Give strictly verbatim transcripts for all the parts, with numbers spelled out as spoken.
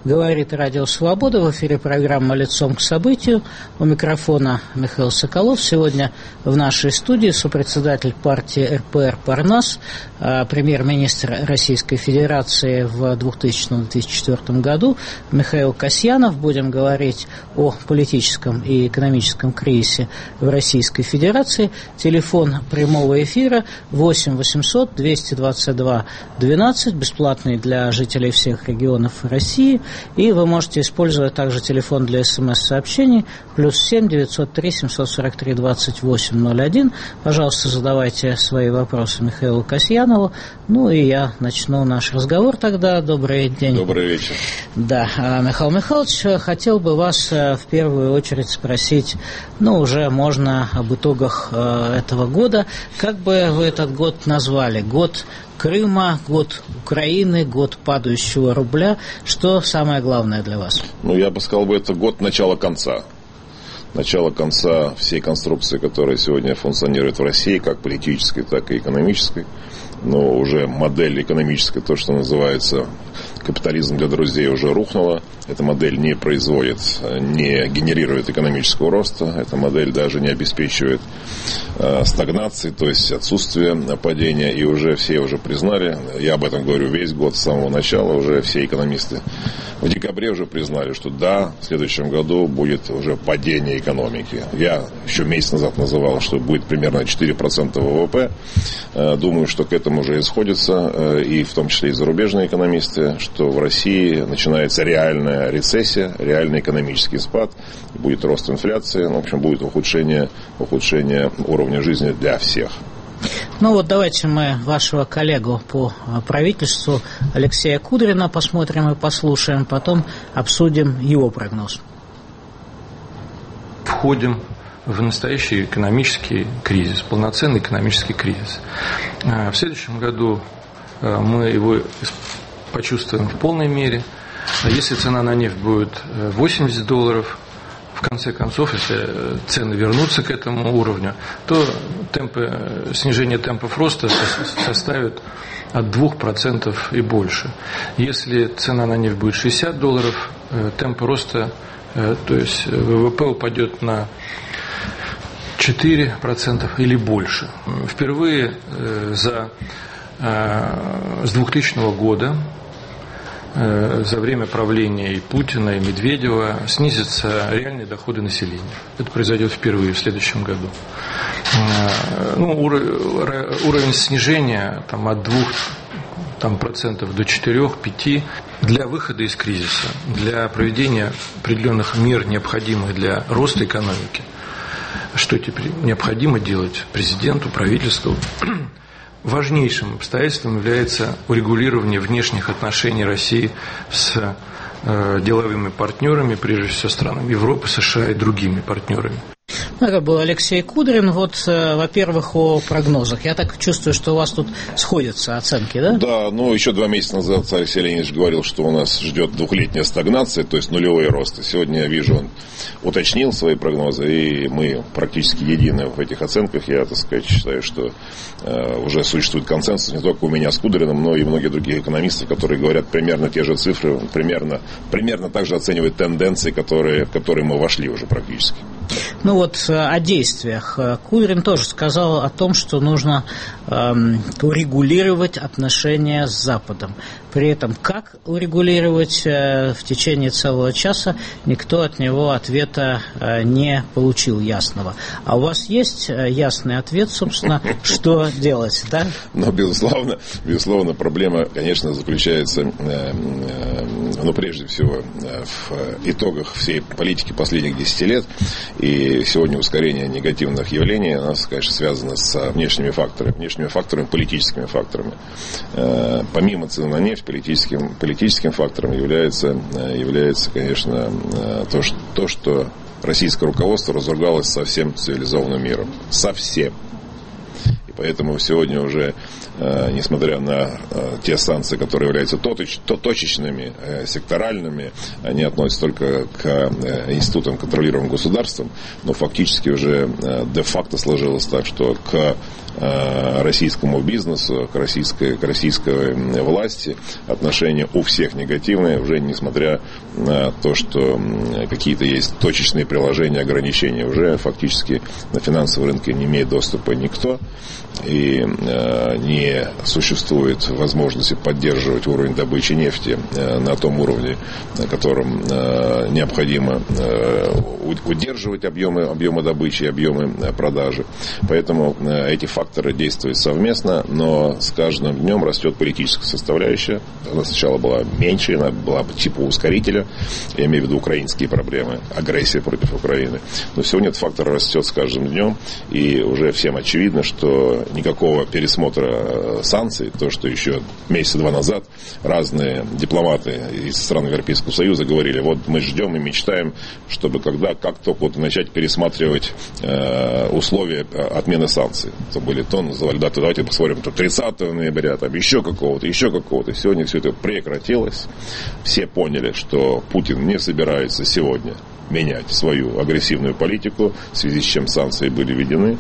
Говорит Радио Свобода. В эфире программа «Лицом к событию». У микрофона Михаил Соколов. Сегодня в нашей студии сопредседатель партии эр пэ эр «Парнас», премьер-министр Российской Федерации в двухтысячном — две тысячи четвёртом году Михаил Касьянов. Будем говорить о политическом и экономическом кризисе в Российской Федерации. Телефон прямого эфира восемь восемьсот двести двадцать два двенадцать, бесплатный для жителей всех регионов России. И вы можете использовать также телефон для смс-сообщений плюс семь девятьсот три семьсот сорок три двадцать восемь ноль один. Пожалуйста, задавайте свои вопросы Михаилу Касьянову. Ну и я начну наш разговор тогда. Добрый день. Добрый вечер. Да, Михаил Михайлович, хотел бы вас в первую очередь спросить, ну, уже можно об итогах этого года. Как бы вы этот год назвали? Год Крыма, год Украины, год падающего рубля. Что самое главное для вас? Ну, я бы сказал, бы, это год начала-конца. Начало-конца всей конструкции, которая сегодня функционирует в России, как политической, так и экономической. Но уже модель экономическая, то, что называется капитализм для друзей, уже рухнула. Эта модель не производит, не генерирует экономического роста. Эта модель даже не обеспечивает э, стагнации, то есть отсутствие падения. И уже все уже признали, я об этом говорю весь год, с самого начала, уже все экономисты в декабре уже признали, что да, в следующем году будет уже падение экономики. Я еще месяц назад называл, что будет примерно четыре процента вэ вэ пэ. Э, думаю, что к этому уже исходится, э, и в том числе и зарубежные экономисты, что в России начинается реальная рецессия, реальный экономический спад, будет рост инфляции, ну, в общем, будет ухудшение, ухудшение уровня жизни для всех. Ну вот давайте мы вашего коллегу по правительству Алексея Кудрина посмотрим и послушаем, потом обсудим его прогноз. Входим в настоящий экономический кризис, полноценный экономический кризис. В следующем году мы его почувствуем в полной мере. Если цена на нефть будет восемьдесят долларов, в конце концов, если цены вернутся к этому уровню, то темпы, снижение темпов роста составит от двух процентов и больше. Если цена на нефть будет шестьдесят долларов, темпы роста, то есть вэ вэ пэ упадет на четыре процента или больше. Впервые за, с двухтысячного года, за время правления и Путина, и Медведева, снизятся реальные доходы населения. Это произойдет впервые в следующем году. Ну, уровень снижения там, от двух там, процентов до четырех-пяти для выхода из кризиса, для проведения определенных мер, необходимых для роста экономики. Что теперь необходимо делать президенту, правительству? Важнейшим обстоятельством является урегулирование внешних отношений России с э, деловыми партнерами, прежде всего странами Европы, США и другими партнерами. Это был Алексей Кудрин. Вот, э, во-первых, о прогнозах. Я так чувствую, что у вас тут сходятся оценки, да? Да, ну, еще два месяца назад Алексей Леонидович говорил, что у нас ждет двухлетняя стагнация, то есть нулевой рост. Сегодня, я вижу, он уточнил свои прогнозы, и мы практически едины в этих оценках. Я, так сказать, считаю, что э, уже существует консенсус не только у меня с Кудриным, но и многих других экономистов, которые говорят примерно те же цифры, примерно, примерно также оценивают тенденции, которые, в которые мы вошли уже практически. Ну вот о действиях. Кудрин тоже сказал о том, что нужно эм, урегулировать отношения с Западом. При этом как урегулировать, э, в течение целого часа никто от него ответа э, не получил ясного. А у вас есть ясный ответ, собственно, что делать, да? Ну, безусловно, безусловно, проблема, конечно, заключается, э, э, ну, прежде всего, э, в итогах всей политики последних десяти лет. И сегодня ускорение негативных явлений у нас, конечно, связано с внешними факторами, внешними факторами, политическими факторами. Помимо цены на нефть, политическим, политическим фактором является, является, конечно, то, что, то, что российское руководство разругалось со всем цивилизованным миром. Со всем. И поэтому сегодня уже несмотря на те санкции, которые являются точечными, секторальными, они относятся только к институтам, контролируемым государством, но фактически уже де-факто сложилось так, что к российскому бизнесу, к российской, к российской власти отношения у всех негативные, уже несмотря на то, что какие-то есть точечные приложения, ограничения, уже фактически на финансовом рынке не имеет доступа никто, и э, не существует возможности поддерживать уровень добычи нефти э, на том уровне, на котором э, необходимо э, удерживать объемы, объемы добычи, объемы э, продажи. Поэтому э, эти факторы действуют совместно, но с каждым днем растет политическая составляющая. Она сначала была меньше, она была типа ускорителя, я имею в виду украинские проблемы, агрессия против Украины. Но сегодня этот фактор растет с каждым днем, и уже всем очевидно, что никакого пересмотра санкций, то, что еще месяца два назад разные дипломаты из стран Европейского Союза говорили, вот мы ждем и мечтаем, чтобы когда, как только вот начать пересматривать э, условия отмены санкций. Это были то, называли даты, давайте посмотрим, то тридцатого ноября, там еще какого-то, еще какого-то. Сегодня все это прекратилось. Все поняли, что Путин не собирается сегодня менять свою агрессивную политику, в связи с чем санкции были введены.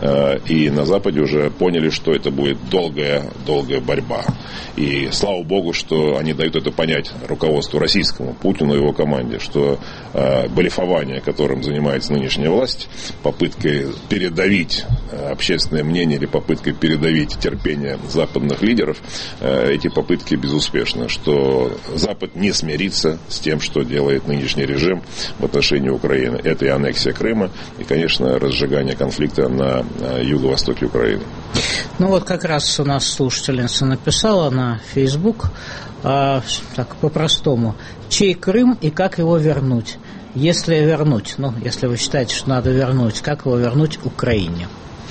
И на Западе уже поняли, что это будет долгая, долгая борьба. И слава богу, что они дают это понять руководству российскому, Путину и его команде, что блефование, которым занимается нынешняя власть, попыткой передавить общественное мнение или попыткой передавить терпение западных лидеров, эти попытки безуспешны, что Запад не смирится с тем, что делает нынешний режим в отношении Украины. Это и аннексия Крыма, и, конечно, разжигание конфликта на юго-востоке Украины. Ну вот как раз у нас слушательница написала на Facebook, а, так по-простому, чей Крым и как его вернуть? Если вернуть, ну, если вы считаете, что надо вернуть, как его вернуть Украине?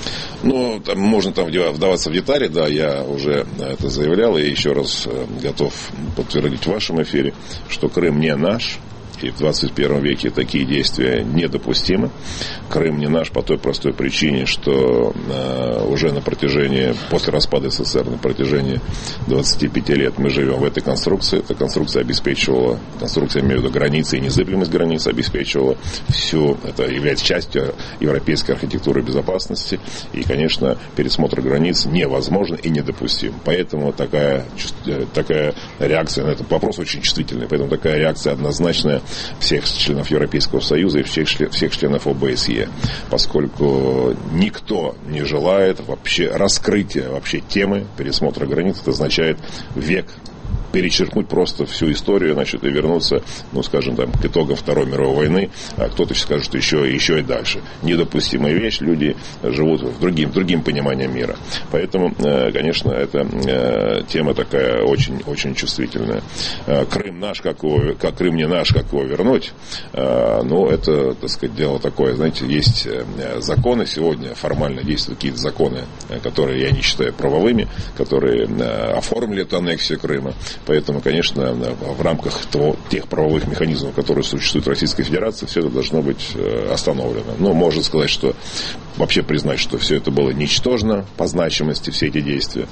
Ну, там можно там вдаваться в детали, да, я уже это заявлял, и еще раз готов подтвердить в вашем эфире, что Крым не наш. И в двадцать первом веке такие действия недопустимы. Крым не наш по той простой причине, что э, уже на протяжении, после распада СССР, на протяжении двадцати пяти лет мы живем в этой конструкции. Эта конструкция обеспечивала, конструкция, я имею в виду границы и незыблемость границ, обеспечивала всю, это является частью европейской архитектуры безопасности. И, конечно, пересмотр границ невозможен и недопустим. Поэтому такая, такая реакция на этот вопрос очень чувствительный. Поэтому такая реакция однозначная всех членов Европейского Союза и всех, всех членов ОБСЕ, поскольку никто не желает вообще раскрытия вообще темы пересмотра границ. Это означает век перечеркнуть просто всю историю, значит, и вернуться, ну, скажем, там, к итогам Второй мировой войны, а кто-то скажет, что еще, еще и дальше. Недопустимая вещь, люди живут в другим, другим пониманием мира. Поэтому, конечно, эта тема такая очень, очень чувствительная. Крым наш, как его, как Крым не наш, как его вернуть, ну, это, так сказать, дело такое, знаете, есть законы сегодня, формально действуют какие-то законы, которые я не считаю правовыми, которые оформили эту аннексию Крыма. Поэтому, конечно, в рамках того, тех правовых механизмов, которые существуют в Российской Федерации, все это должно быть остановлено. Но можно сказать, что вообще признать, что все это было ничтожно по значимости, все эти действия.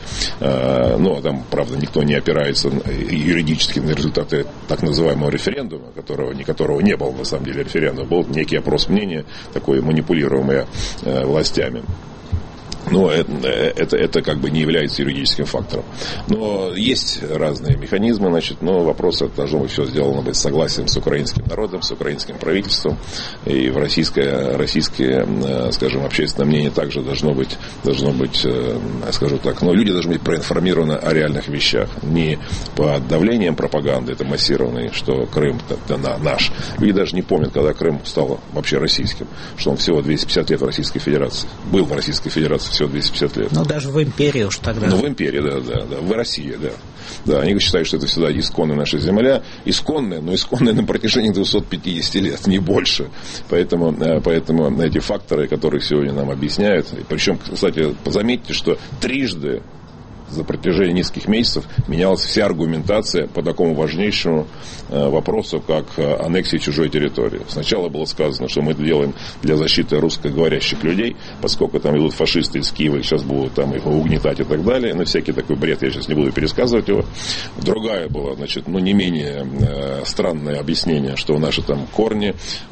Но там, правда, никто не опирается юридически на результаты так называемого референдума, которого, которого не было на самом деле референдума. Был некий опрос мнения, такой манипулируемый властями. Но это, это, это как бы не является юридическим фактором. Но есть разные механизмы, значит, но вопрос, это должно быть все сделано быть с согласием с украинским народом, с украинским правительством. И в российское, российское, скажем, общественное мнение также должно быть, должно быть, скажу так, но люди должны быть проинформированы о реальных вещах. Не под давлением пропаганды, это массированной, что Крым это наш. Люди даже не помнят, когда Крым стал вообще российским, что он всего двести пятьдесят лет в Российской Федерации. Был в Российской Федерации всего двести пятьдесят лет. Ну, даже в империи уж тогда. Ну, в империи, да, да, да. В России, да. Да, они считают, что это всегда исконная наша земля. Исконная, но исконная на протяжении двухсот пятидесяти лет, не больше. Поэтому, поэтому эти факторы, которые сегодня нам объясняют, причем, кстати, заметьте, что трижды за протяжении нескольких месяцев менялась вся аргументация по такому важнейшему вопросу, как аннексия чужой территории. Сначала было сказано, что мы это делаем для защиты русскоговорящих людей, поскольку там идут фашисты из Киева, и сейчас будут там их угнетать и так далее. На всякий такой бред я сейчас не буду пересказывать его. Другая была, значит, ну, не менее э, странное объяснение, что наши там корни, э,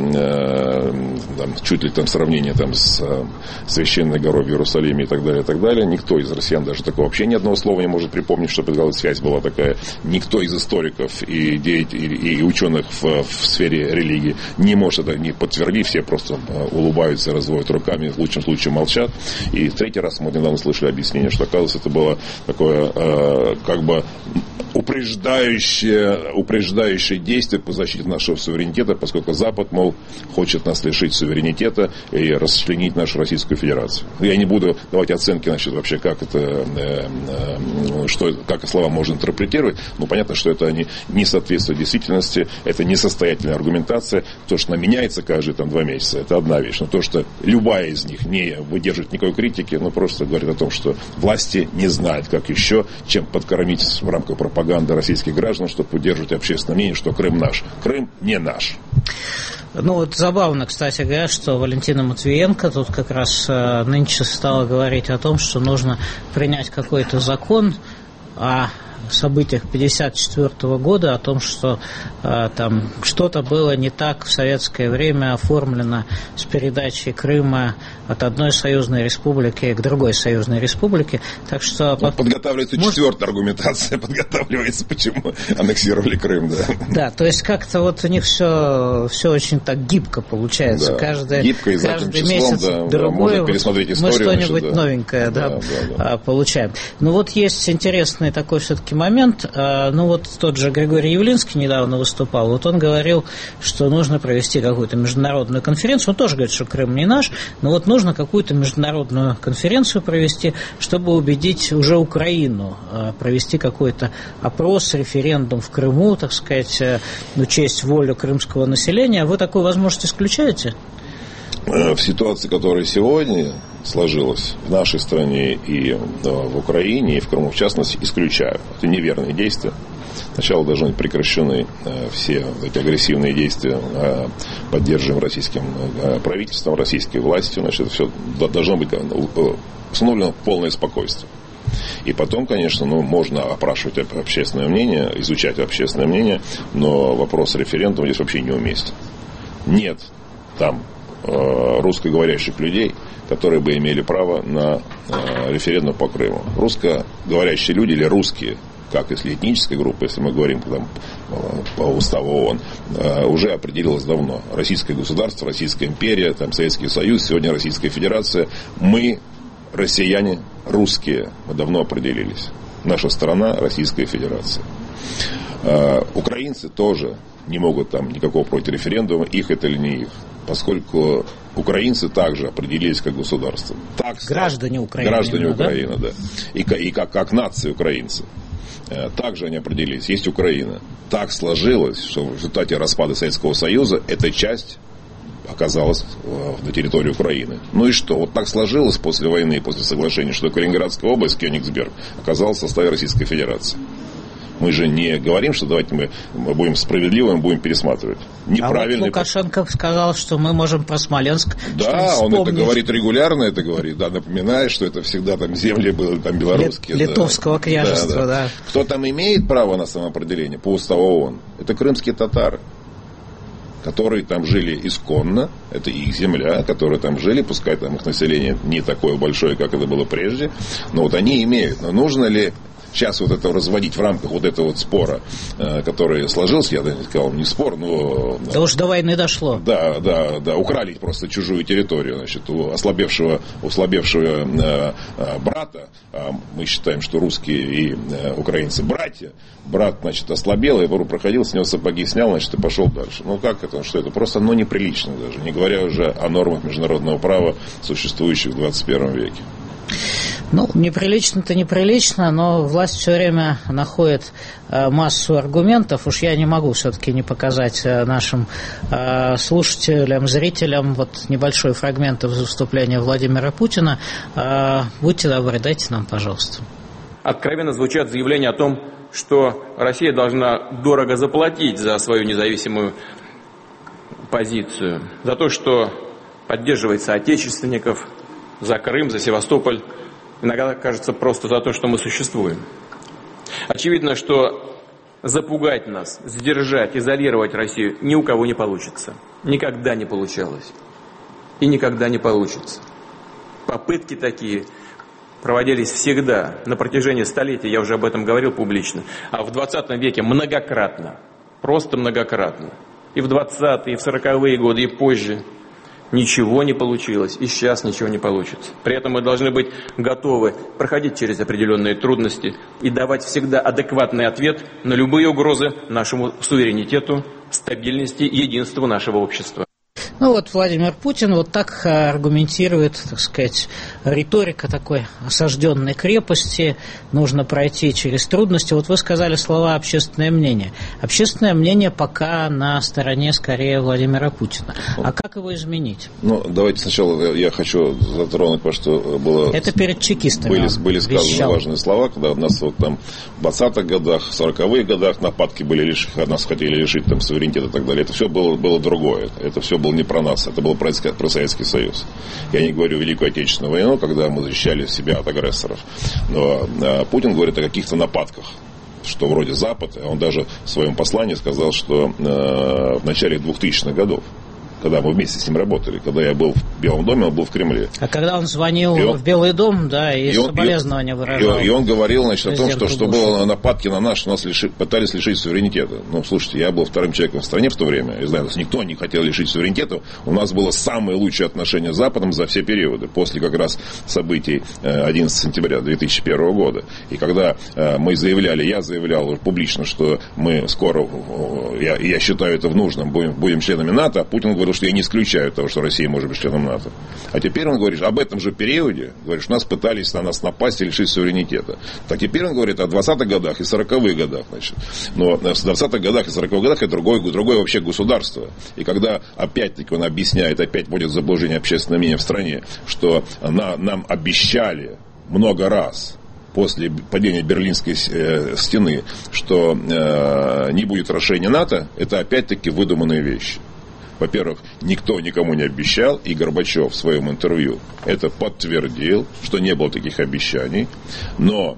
э, там, чуть ли там сравнение там с э, священной горой в Иерусалиме и так далее, и так далее. Никто из россиян даже такого вообще ни одного слова не может припомнить, чтобы связь была такая. Никто из историков и, деятелей, и ученых в, в сфере религии не может это не подтвердить. Все просто улыбаются, разводят руками, в лучшем случае молчат. И в третий раз мы недавно слышали объяснение, что, оказывается, это было такое э, как бы упреждающее, упреждающее действие по защите нашего суверенитета, поскольку Запад, мол, хочет нас лишить суверенитета и расчленить нашу Российскую Федерацию. Я не буду давать оценки, значит, вообще, как это, э, э, что, как слова можно интерпретировать, но понятно, что это не, не соответствует действительности, это несостоятельная аргументация. То, что она меняется каждые там, два месяца, это одна вещь. Но то, что любая из них не выдерживает никакой критики, ну, просто говорит о том, что власти не знают, как еще, чем подкормить в рамках пропаганды российских граждан, чтобы удерживать общественное мнение, что Крым наш. Крым не наш. Ну, вот забавно, кстати говоря, что Валентина Матвиенко тут как раз э, нынче стала говорить о том, что нужно принять какой-то закон о событиях пятьдесят четвёртого года, о том, что э, там что-то было не так в советское время оформлено с передачей Крыма от одной союзной республики к другой союзной республике. Так что... Вот подготавливается может... четвертая аргументация, подготавливается, почему аннексировали Крым, да. Да, то есть как-то вот у них все, все очень так гибко получается. Да, каждый, гибко и каждый числом, месяц да, другой, да, пересмотреть историю, мы что-нибудь значит, да. новенькое да, Да, да, да. получаем. Ну вот есть интересный такой все-таки момент. Ну вот тот же Григорий Явлинский недавно выступал. Вот он говорил, что нужно провести какую-то международную конференцию. Он тоже говорит, что Крым не наш, но вот нужно какую-то международную конференцию провести, чтобы убедить уже Украину провести какой-то опрос, референдум в Крыму, так сказать, учесть волю крымского населения. Вы такую возможность исключаете? В ситуации, которая сегодня сложилась в нашей стране и в Украине, и в Крыму, в частности, исключаю. Это неверные действия. Сначала должны быть прекращены все эти агрессивные действия, поддерживаемые российским правительством, российской властью. Значит, все должно быть установлено полное спокойствие. И потом, конечно, ну, можно опрашивать общественное мнение, изучать общественное мнение, но вопрос референдума здесь вообще неуместен. Нет там русскоговорящих людей, которые бы имели право на э, референдум по Крыму. Русскоговорящие люди или русские, как если этническая группа, если мы говорим там, по уставу ООН, э, уже определилось давно. Российское государство, Российская империя, там, Советский Союз, сегодня Российская Федерация. Мы, россияне, русские, мы давно определились. Наша страна, Российская Федерация. Э, украинцы тоже не могут там никакого против референдума, их это или не их. Поскольку украинцы также определились как государство. Так, граждане Украины. Граждане именно, Украины, да. да. И, и как, как нации украинцы. Также они определились. Есть Украина. Так сложилось, что в результате распада Советского Союза эта часть оказалась на территории Украины. Ну и что? Вот так сложилось после войны, после соглашения, что Калининградская область, Кёнигсберг, оказалась в составе Российской Федерации. Мы же не говорим, что давайте мы, мы будем справедливыми, будем пересматривать. Неправильно. А вот Лукашенко сказал, что мы можем про Смоленск. Да, он это говорит регулярно, это говорит, да, напоминает, что это всегда там земли были там белорусские. Литовского да. княжества, да, да. да. Кто там имеет право на самоопределение по уставу ООН? Это крымские татары, которые там жили исконно, это их земля, которые там жили, пускай там их население не такое большое, как это было прежде, но вот они имеют. Но нужно ли сейчас вот это разводить в рамках вот этого вот спора, который сложился, я даже сказал, не спор, но... Да уж до войны дошло. Да, да, да, украли просто чужую территорию, значит, у ослабевшего, у ослабевшего э, э, брата, а мы считаем, что русские и э, украинцы братья, брат, значит, ослабел, я говорю, проходил, с него сапоги снял, значит, и пошел дальше. Ну, как это, что это? Просто, ну, неприлично даже, не говоря уже о нормах международного права, существующих в двадцать первом веке. Ну, неприлично-то неприлично, но власть все время находит э, массу аргументов. Уж я не могу все-таки не показать э, нашим э, слушателям, зрителям вот небольшой фрагмент из выступления Владимира Путина. Э, будьте добры, дайте нам, пожалуйста. откровенно звучат заявления о том, что Россия должна дорого заплатить за свою независимую позицию, за то, что поддерживает соотечественников, за Крым, за Севастополь, иногда кажется просто за то, что мы существуем. Очевидно, что запугать нас, сдержать, изолировать Россию ни у кого не получится. Никогда не получалось. И никогда не получится. Попытки такие проводились всегда, на протяжении столетий, я уже об этом говорил публично, а в двадцатом веке многократно, просто многократно. И в двадцатые, и в сороковые годы, и позже. Ничего не получилось, и сейчас ничего не получится. При этом мы должны быть готовы проходить через определенные трудности и давать всегда адекватный ответ на любые угрозы нашему суверенитету, стабильности и единству нашего общества. Ну вот Владимир Путин вот так аргументирует, так сказать, риторика такой осажденной крепости, нужно пройти через трудности. Вот вы сказали слова «общественное мнение». Общественное мнение пока на стороне скорее Владимира Путина. А как его изменить? Ну, давайте сначала я хочу затронуть, потому что было... Это перед чекистами. Были, были сказаны вещал. важные слова, когда у нас вот там в двадцатых годах, в сороковых годах нападки были, лишь, нас хотели лишить там суверенитета и так далее. Это все было, было другое. Это все было не про нас, это был про, про Советский Союз. Я не говорю Великую Отечественную войну, когда мы защищали себя от агрессоров. Но а, Путин говорит о каких-то нападках, что вроде Запад, он даже в своем послании сказал, что э, в начале двухтысячных годов, когда мы вместе с ним работали, когда я был в Белом доме, он был в Кремле. А когда он звонил он, в Белый дом, да, и, и соболезнования выражал. И, и он говорил, значит, о том, что, что было нападки на нас, что нас лиши, пытались лишить суверенитета. Ну, слушайте, я был вторым человеком в стране в то время, я знаю, нас никто не хотел лишить суверенитета. У нас было самые лучшие отношения с Западом за все периоды, после как раз событий одиннадцатого сентября две тысячи первого года. И когда мы заявляли, я заявлял публично, что мы скоро, я, я считаю это в нужном, будем, будем членами НАТО, а Путин говорил, что я не исключаю того, что Россия может быть членом НАТО. А теперь он говорит, об этом же периоде, говорит, что нас пытались на нас напасть и лишить суверенитета. Так теперь он говорит о двадцатых годах и сороковых годах. Значит. Но в двадцатых годах и сороковых годах это другое, другое вообще государство. И когда опять-таки он объясняет, опять будет заблуждение общественного мнения в стране, что на, нам обещали много раз после падения Берлинской э, стены, что э, не будет расширения НАТО, это опять-таки выдуманные вещи. Во-первых, никто никому не обещал, и Горбачев в своем интервью это подтвердил, что не было таких обещаний. Но,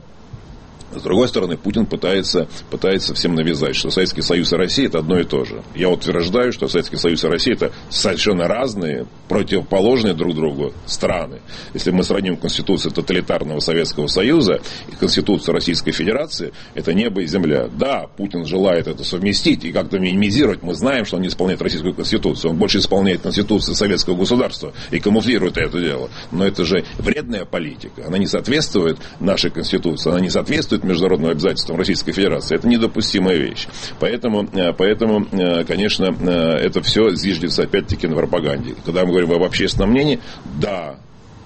с другой стороны, Путин пытается, пытается всем навязать, что Советский Союз и Россия – это одно и то же. Я утверждаю, что Советский Союз и Россия – это совершенно разные, противоположные друг другу страны. Если мы сравним Конституцию тоталитарного Советского Союза и Конституцию Российской Федерации, это небо и земля. Да, Путин желает это совместить и как-то минимизировать. Мы знаем, что он не исполняет Российскую Конституцию. Он больше исполняет Конституцию Советского государства и камуфлирует это дело. Но это же вредная политика. Она не соответствует нашей Конституции, она не соответствует международным обязательствам Российской Федерации. Это недопустимая вещь. Поэтому, поэтому конечно, это все зиждется опять-таки на пропаганде. Когда мы говорим об общественном мнении, да,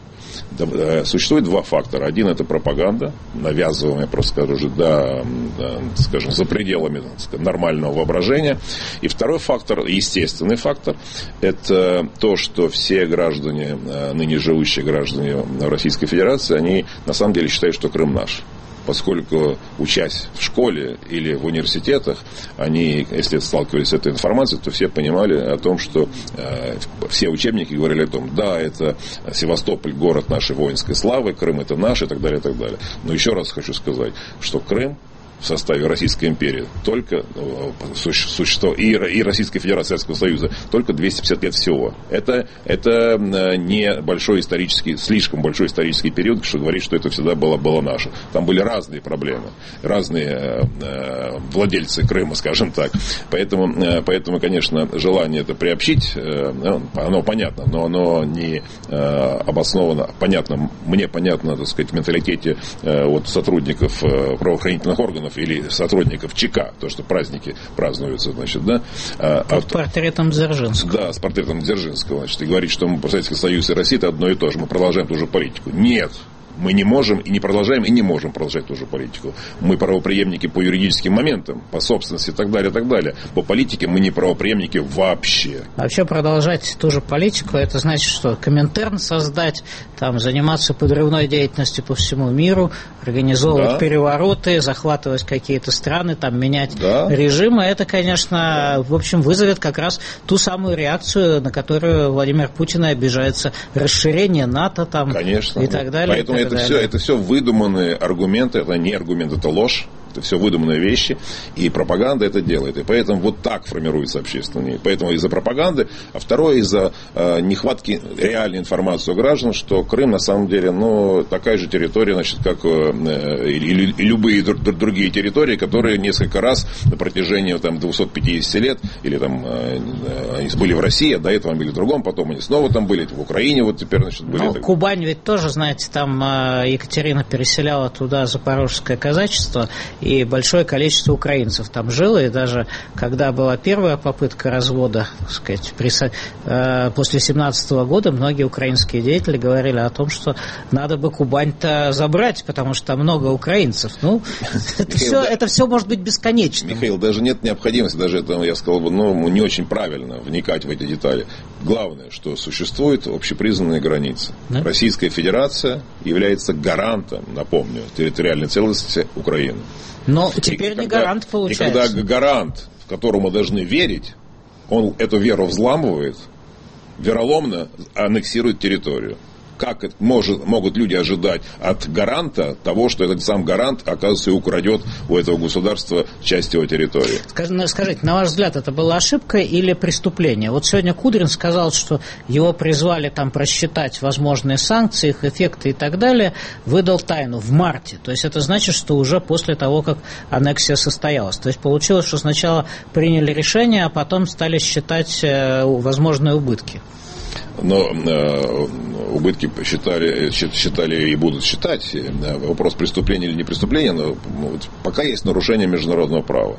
существует два фактора. Один – это пропаганда, навязываемая, просто скажу же, да, скажем, за пределами скажем, нормального воображения. И второй фактор, естественный фактор, это то, что все граждане, ныне живущие граждане Российской Федерации, они на самом деле считают, что Крым наш. Поскольку, учась в школе или в университетах, они, если сталкивались с этой информацией, то все понимали о том, что э, все учебники говорили о том, да, это Севастополь, город нашей воинской славы, Крым это наш и так далее, и так далее. Но еще раз хочу сказать, что Крым в составе Российской империи только существо и, и Российской Федерации Советского Союза только двести пятьдесят лет всего. Это, это не большой исторический, слишком большой исторический период, что говорит, что это всегда было, было наше. Там были разные проблемы, разные э, владельцы Крыма, скажем так. Поэтому, э, поэтому, конечно, желание это приобщить, э, оно понятно, но оно не э, обосновано, понятно, мне понятно, так сказать, в менталитете э, вот, сотрудников э, правоохранительных органов или сотрудников ЧК, то, что праздники празднуются, значит, да. А, Под портретом Дзержинского. Да, с портретом Дзержинского, значит, и говорит, что мы, Советский Союз и Россия это одно и то же, мы продолжаем ту же политику. Нет, Мы не можем и не продолжаем, и не можем продолжать ту же политику. Мы правопреемники по юридическим моментам, по собственности и так далее, и так далее. По политике мы не правопреемники вообще. Вообще продолжать ту же политику, это значит, что Коминтерн создать, там, заниматься подрывной деятельностью по всему миру, организовывать да. перевороты, захватывать какие-то страны, там, менять да. режимы. Это, конечно, в общем, вызовет как раз ту самую реакцию, на которую Владимир Путин обижается. Расширение НАТО там, конечно, и так далее. Поэтому так это, далее. Все, это все выдуманные аргументы, это не аргумент, это ложь. Это все выдуманные вещи, и пропаганда это делает. И поэтому вот так формируется общественное мнение. Поэтому из-за пропаганды, а второе из-за э, нехватки реальной информации у граждан, что Крым на самом деле, ну, такая же территория, значит, как э, и, и любые др- другие территории, которые несколько раз на протяжении там, двухсот пятидесяти лет, или там э, они были в России, а до этого они были в другом, потом они снова там были, в Украине вот теперь, значит, были. Ну, Кубань ведь тоже, знаете, там э, Екатерина переселяла туда запорожское казачество, и большое количество украинцев там жило, и даже когда была первая попытка развода, так сказать, при, э, после семнадцатого года, многие украинские деятели говорили о том, что надо бы Кубань-то забрать, потому что там много украинцев. Ну, это все, это все может быть бесконечно. Михаил, даже нет необходимости, даже это, я сказал бы, ну, не очень правильно вникать в эти детали. Главное, что существуют общепризнанные границы. Да? Российская Федерация является гарантом, напомню, территориальной целостности Украины. Но теперь и не когда, гарант получается. И когда гарант, которому мы должны верить, он эту веру взламывает, вероломно аннексирует территорию. Как это может, могут люди ожидать от гаранта того, что этот сам гарант, оказывается, и украдет у этого государства часть его территории? Скажите, на ваш взгляд, это была ошибка или преступление? Вот сегодня Кудрин сказал, что его призвали там просчитать возможные санкции, их эффекты и так далее, выдал тайну в марте. То есть это значит, что уже после того, как аннексия состоялась. То есть получилось, что сначала приняли решение, а потом стали считать возможные убытки. Но э, убытки считали, считали и будут считать. Вопрос преступления или не преступления, но вот, пока есть нарушение международного права.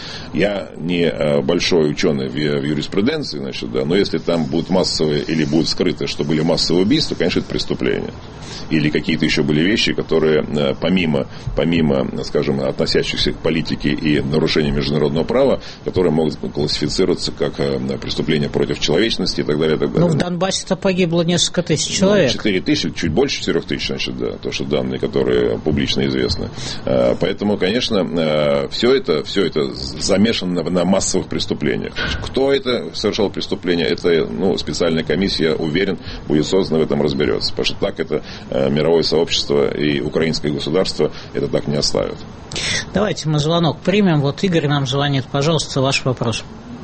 Я не большой ученый в юриспруденции, значит, да, но если там будут массовые или будут скрыты, что были массовые убийства, конечно, это преступление. Или какие-то еще были вещи, которые помимо, помимо, скажем, относящихся к политике и нарушению международного права, которые могут классифицироваться как преступления против человечности и так далее. И так далее. Ну, в Донбассе-то погибло несколько тысяч человек. четыре тысячи, чуть больше четырех тысяч, значит, да, то, что данные, которые публично известны. Поэтому, конечно, все это, все это замешано на, на массовых преступлениях. Кто это совершал преступление, это, ну, специальная комиссия, я уверен, будет создана, в этом разберется. Потому что так это мировое сообщество и украинское государство это так не оставят. Давайте мы звонок примем. Вот Игорь нам звонит. Пожалуйста, ваш вопрос.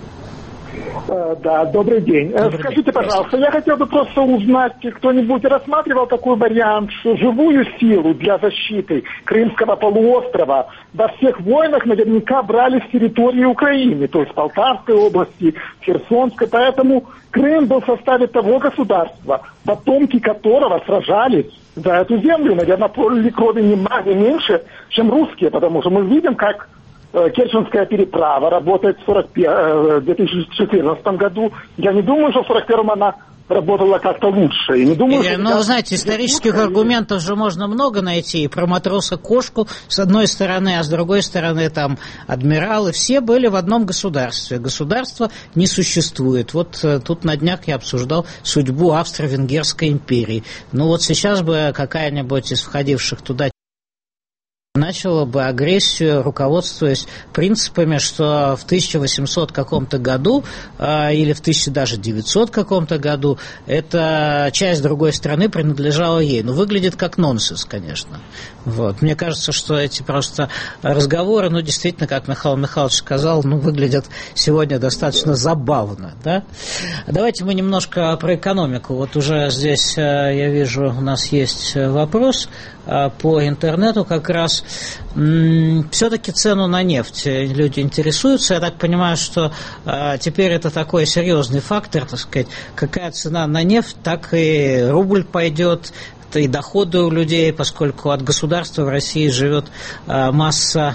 Да, добрый день. Добрый Скажите, день. Пожалуйста, я хотел бы просто узнать, кто-нибудь рассматривал такой вариант, что живую силу для защиты Крымского полуострова во всех войнах наверняка брали с территории Украины, то есть Полтавской области, Херсонской, поэтому Крым был в составе того государства, потомки которого сражались за эту землю, наверное, пролили крови не, не меньше, чем русские, потому что мы видим, как Керченская переправа работает в две тысячи четырнадцатом году. Я не думаю, что в сорок первом она работала как-то лучше. И не думаю, и, что ну, вы знаете, исторических лучше. Аргументов же можно много найти. И про матроса-кошку с одной стороны, а с другой стороны там адмиралы. Все были в одном государстве. Государство не существует. Вот тут на днях я обсуждал судьбу Австро-Венгерской империи. Ну вот сейчас бы какая-нибудь из входивших туда начала бы агрессию, руководствуясь принципами, что в тысяча восемьсотом каком-то году э, или в тысяча девятисотом каком-то году эта часть другой страны принадлежала ей. Ну, выглядит как нонсенс, конечно. Вот. Мне кажется, что эти просто разговоры, ну, действительно, как Михаил Михайлович сказал, ну, выглядят сегодня достаточно забавно, да? Давайте мы немножко про экономику. Вот уже здесь, э, я вижу, у нас есть вопрос э, по интернету как раз. Все-таки цену на нефть люди интересуются. Я так понимаю, что а, теперь это такой серьезный фактор, так сказать. Какая цена на нефть, так и рубль пойдет, и доходы у людей, поскольку от государства в России живет а, масса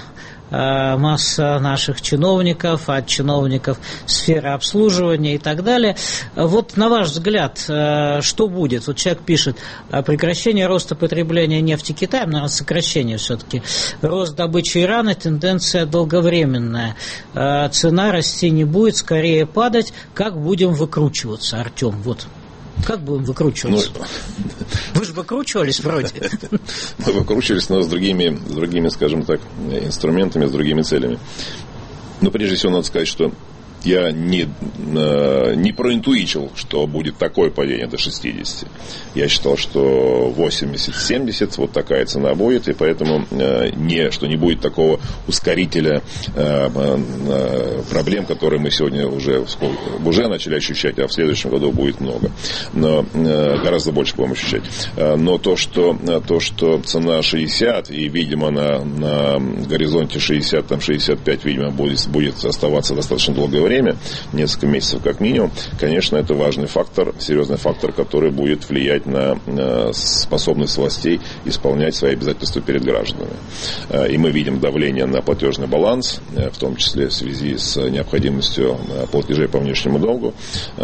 масса наших чиновников, от чиновников сферы обслуживания и так далее. Вот на ваш взгляд, что будет? Вот человек пишет, прекращение роста потребления нефти Китаем, наверное, сокращение все-таки, рост добычи Ирана, тенденция долговременная, цена расти не будет, скорее падать. Как будем выкручиваться, Артем? Вот. Как будем выкручиваться? Ну, вы же выкручивались вроде. Мы выкручивались, но с другими, с другими, скажем так, инструментами, с другими целями. Но прежде всего надо сказать, что я не, не проинтуичил, что будет такое падение до шестидесяти. Я считал, что восемьдесят-семьдесят вот такая цена будет, и поэтому не, что не будет такого ускорителя проблем, которые мы сегодня уже, уже начали ощущать, а в следующем году будет много. Но гораздо больше будем ощущать. Но то, что, то, что цена шестьдесят, и, видимо, на, на горизонте шестьдесят, там шестьдесят пять, видимо, будет, будет оставаться достаточно долгое время, время, несколько месяцев как минимум, конечно, это важный фактор, серьезный фактор, который будет влиять на способность властей исполнять свои обязательства перед гражданами. И мы видим давление на платежный баланс, в том числе в связи с необходимостью платежей по внешнему долгу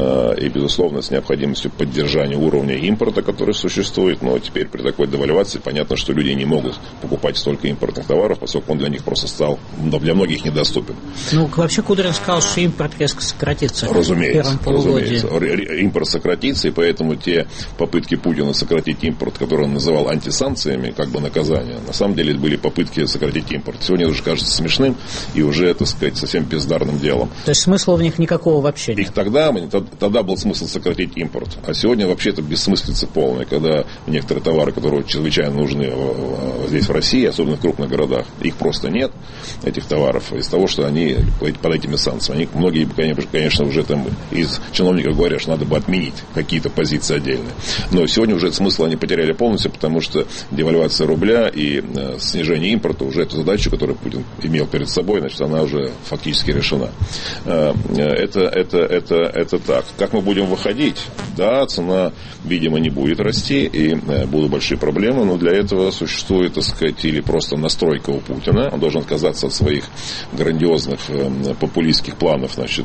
и, безусловно, с необходимостью поддержания уровня импорта, который существует. Но теперь при такой девальвации понятно, что люди не могут покупать столько импортных товаров, поскольку он для них просто стал, для многих недоступен. Ну, вообще Кудрин сказал, что импорт резко сократится. Разумеется, разумеется. Импорт сократится, и поэтому те попытки Путина сократить импорт, которые он называл антисанкциями, как бы наказания, на самом деле были попытки сократить импорт. Сегодня это уже кажется смешным и уже, так сказать, совсем бездарным делом. То есть смысла в них никакого вообще нет? Их тогда, тогда был смысл сократить импорт, а сегодня вообще это бессмыслица полная, когда некоторые товары, которые чрезвычайно нужны здесь в России, особенно в крупных городах, их просто нет, этих товаров, из того, что они под этими санкциями. Они, многие, конечно, уже там из чиновников говорят, что надо бы отменить какие-то позиции отдельные. Но сегодня уже этот смысл они потеряли полностью, потому что девальвация рубля и э, снижение импорта, уже эту задачу, которую Путин имел перед собой, значит, она уже фактически решена. Э, это, это, это, это так. Как мы будем выходить? Да, цена, видимо, не будет расти, и э, будут большие проблемы, но для этого существует, так сказать, или просто настройка у Путина. Он должен отказаться от своих грандиозных э, популистских планов, значит,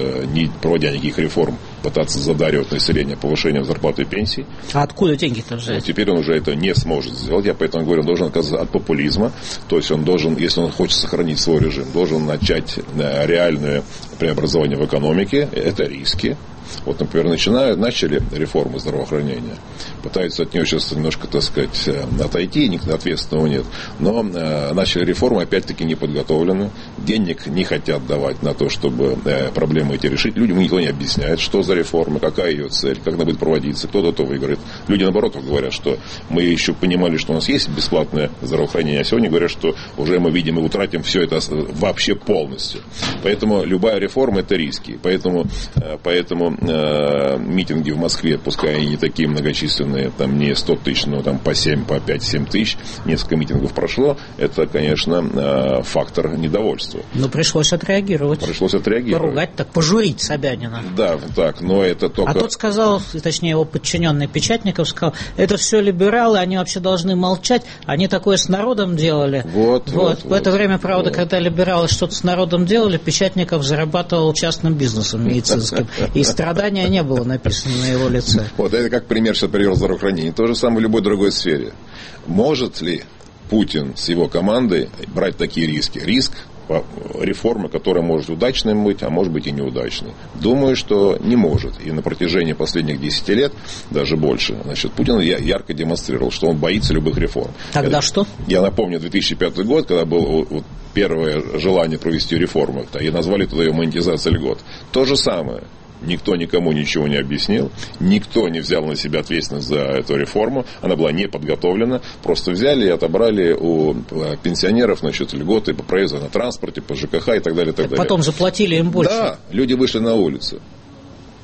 не проводя никаких реформ, пытаться задаривать население повышением зарплаты и пенсий. А откуда деньги-то взять? Вот теперь он уже это не сможет сделать. Я поэтому говорю, он должен отказаться от популизма. То есть он должен, если он хочет сохранить свой режим, должен начать реальное преобразование в экономике. Это риски. Вот, например, начинают, начали реформы здравоохранения. Пытаются от нее сейчас немножко, так сказать, отойти, никакого ответственного нет. Но э, начали реформы, опять-таки, не подготовлены. Денег не хотят давать на то, чтобы э, проблемы эти решить. Людям никто не объясняет, что за реформа, какая ее цель, как она будет проводиться, кто-то то выиграет. Люди, наоборот, говорят, что мы еще понимали, что у нас есть бесплатное здравоохранение, а сегодня говорят, что уже мы, видим, и утратим все это вообще полностью. Поэтому любая реформа – это риски. Поэтому, э, поэтому митинги в Москве, пускай они не такие многочисленные, там не сто тысяч, но там по семь, по пять-семь тысяч, несколько митингов прошло, это, конечно, фактор недовольства. Но пришлось отреагировать. Пришлось отреагировать. Поругать, так пожурить Собянина. Да, так, но это только... А тот сказал, точнее его подчиненный Печатников сказал, это все либералы, они вообще должны молчать, они такое с народом делали. Вот, вот. вот. В вот, это время, правда, вот. Когда либералы что-то с народом делали, Печатников зарабатывал частным бизнесом медицинским. И страдания не было написано на его лице. Вот это как пример, что привел здравоохранение. То же самое в любой другой сфере. Может ли Путин с его командой брать такие риски? Риск реформы, которая может удачной быть, а может быть и неудачной. Думаю, что не может. И на протяжении последних десяти лет, даже больше, значит, Путин ярко демонстрировал, что он боится любых реформ. Тогда Это, что? Я напомню, две тысячи пятый год, когда был вот, первое желание провести реформу, и назвали туда ее монетизация льгот. То же самое. Никто никому ничего не объяснил, никто не взял на себя ответственность за эту реформу, она была не подготовлена, просто взяли и отобрали у пенсионеров, значит, льготы по проезду на транспорте, по ЖКХ и так далее. И так так далее. Потом заплатили им больше. Да, люди вышли на улицу.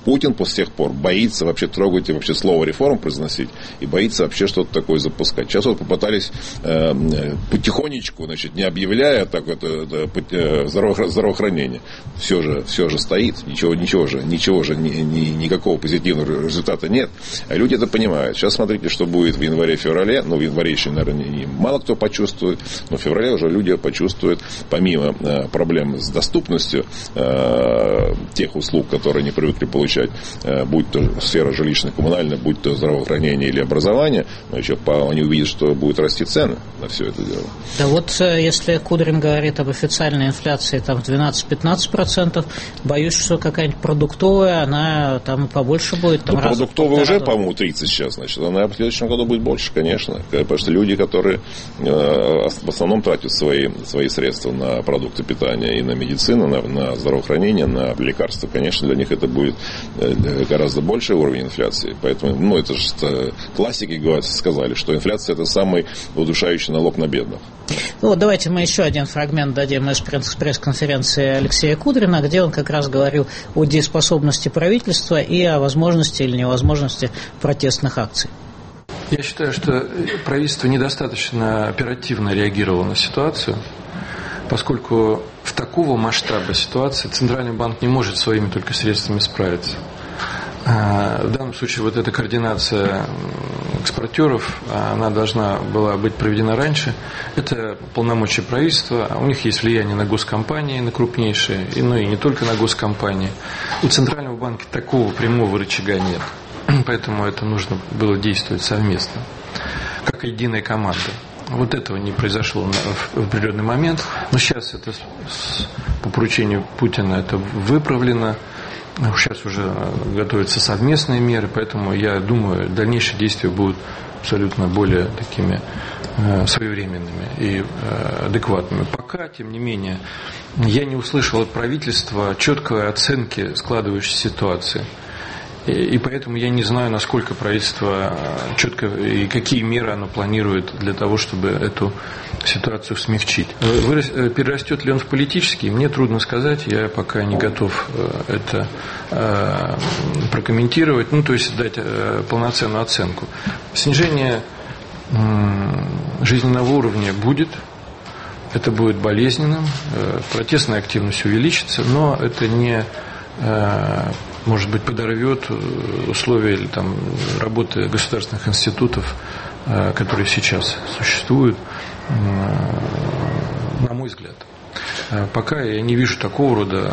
Путин с тех пор боится вообще трогать и вообще слово реформ произносить, и боится вообще что-то такое запускать. Сейчас вот попытались э, потихонечку, значит, не объявляя так это, это здравоохранение, все же, все же стоит, ничего, ничего же, ничего же, ни, ни, никакого позитивного результата нет. А люди это понимают. Сейчас смотрите, что будет в январе-феврале. Ну, в январе еще, наверное, не, не, мало кто почувствует, но в феврале уже люди почувствуют, помимо э, проблем с доступностью э, тех услуг, которые они привыкли получать, э, будь то сфера жилищно-коммунальная, будь то здравоохранение или образование, но еще по, они увидят, что будут расти цены на все это дело. Да вот, если Кудрин говорит об официальной инфляции там в двенадцать-пятнадцать процентов, боюсь, что какая-нибудь продуктовая, она там побольше будет. Там ну, продуктовая уже, по-моему, тридцать сейчас, значит, она в следующем году будет больше, конечно. Потому что люди, которые э, в основном тратят свои, свои средства на продукты питания и на медицину, на, на здравоохранение, на лекарства, конечно, для них это будет гораздо больший уровень инфляции. Поэтому, ну, это же классики говорят, сказали, что инфляция – это самый удушающий налог на бедных. Ну, вот давайте мы еще один фрагмент дадим из пресс-конференции Алексея Кудрина, где он как раз говорил о дееспособности правительства и о возможности или невозможности протестных акций. Я считаю, что правительство недостаточно оперативно реагировало на ситуацию, поскольку в такого масштаба ситуации Центральный банк не может своими только средствами справиться. В данном случае вот эта координация экспортеров, она должна была быть проведена раньше. Это полномочия правительства, у них есть влияние на госкомпании, на крупнейшие, и, ну и не только на госкомпании. У Центрального банка такого прямого рычага нет, поэтому это нужно было действовать совместно, как единая команда. Вот этого не произошло в определенный момент, но сейчас это по поручению Путина это выправлено. Сейчас уже готовятся совместные меры, поэтому я думаю, дальнейшие действия будут абсолютно более такими э, своевременными и э, адекватными. Пока, тем не менее, я не услышал от правительства четкой оценки складывающейся ситуации. И, и поэтому я не знаю, насколько правительство четко и какие меры оно планирует для того, чтобы эту ситуацию смягчить. Вырас, перерастет ли он в политический, мне трудно сказать, я пока не готов это э, прокомментировать, ну, то есть дать э, полноценную оценку. Снижение э, жизненного уровня будет, это будет болезненным, э, протестная активность увеличится, но это не э, может быть, подорвет условия или, там, работы государственных институтов, которые сейчас существуют, на мой взгляд. Пока я не вижу такого рода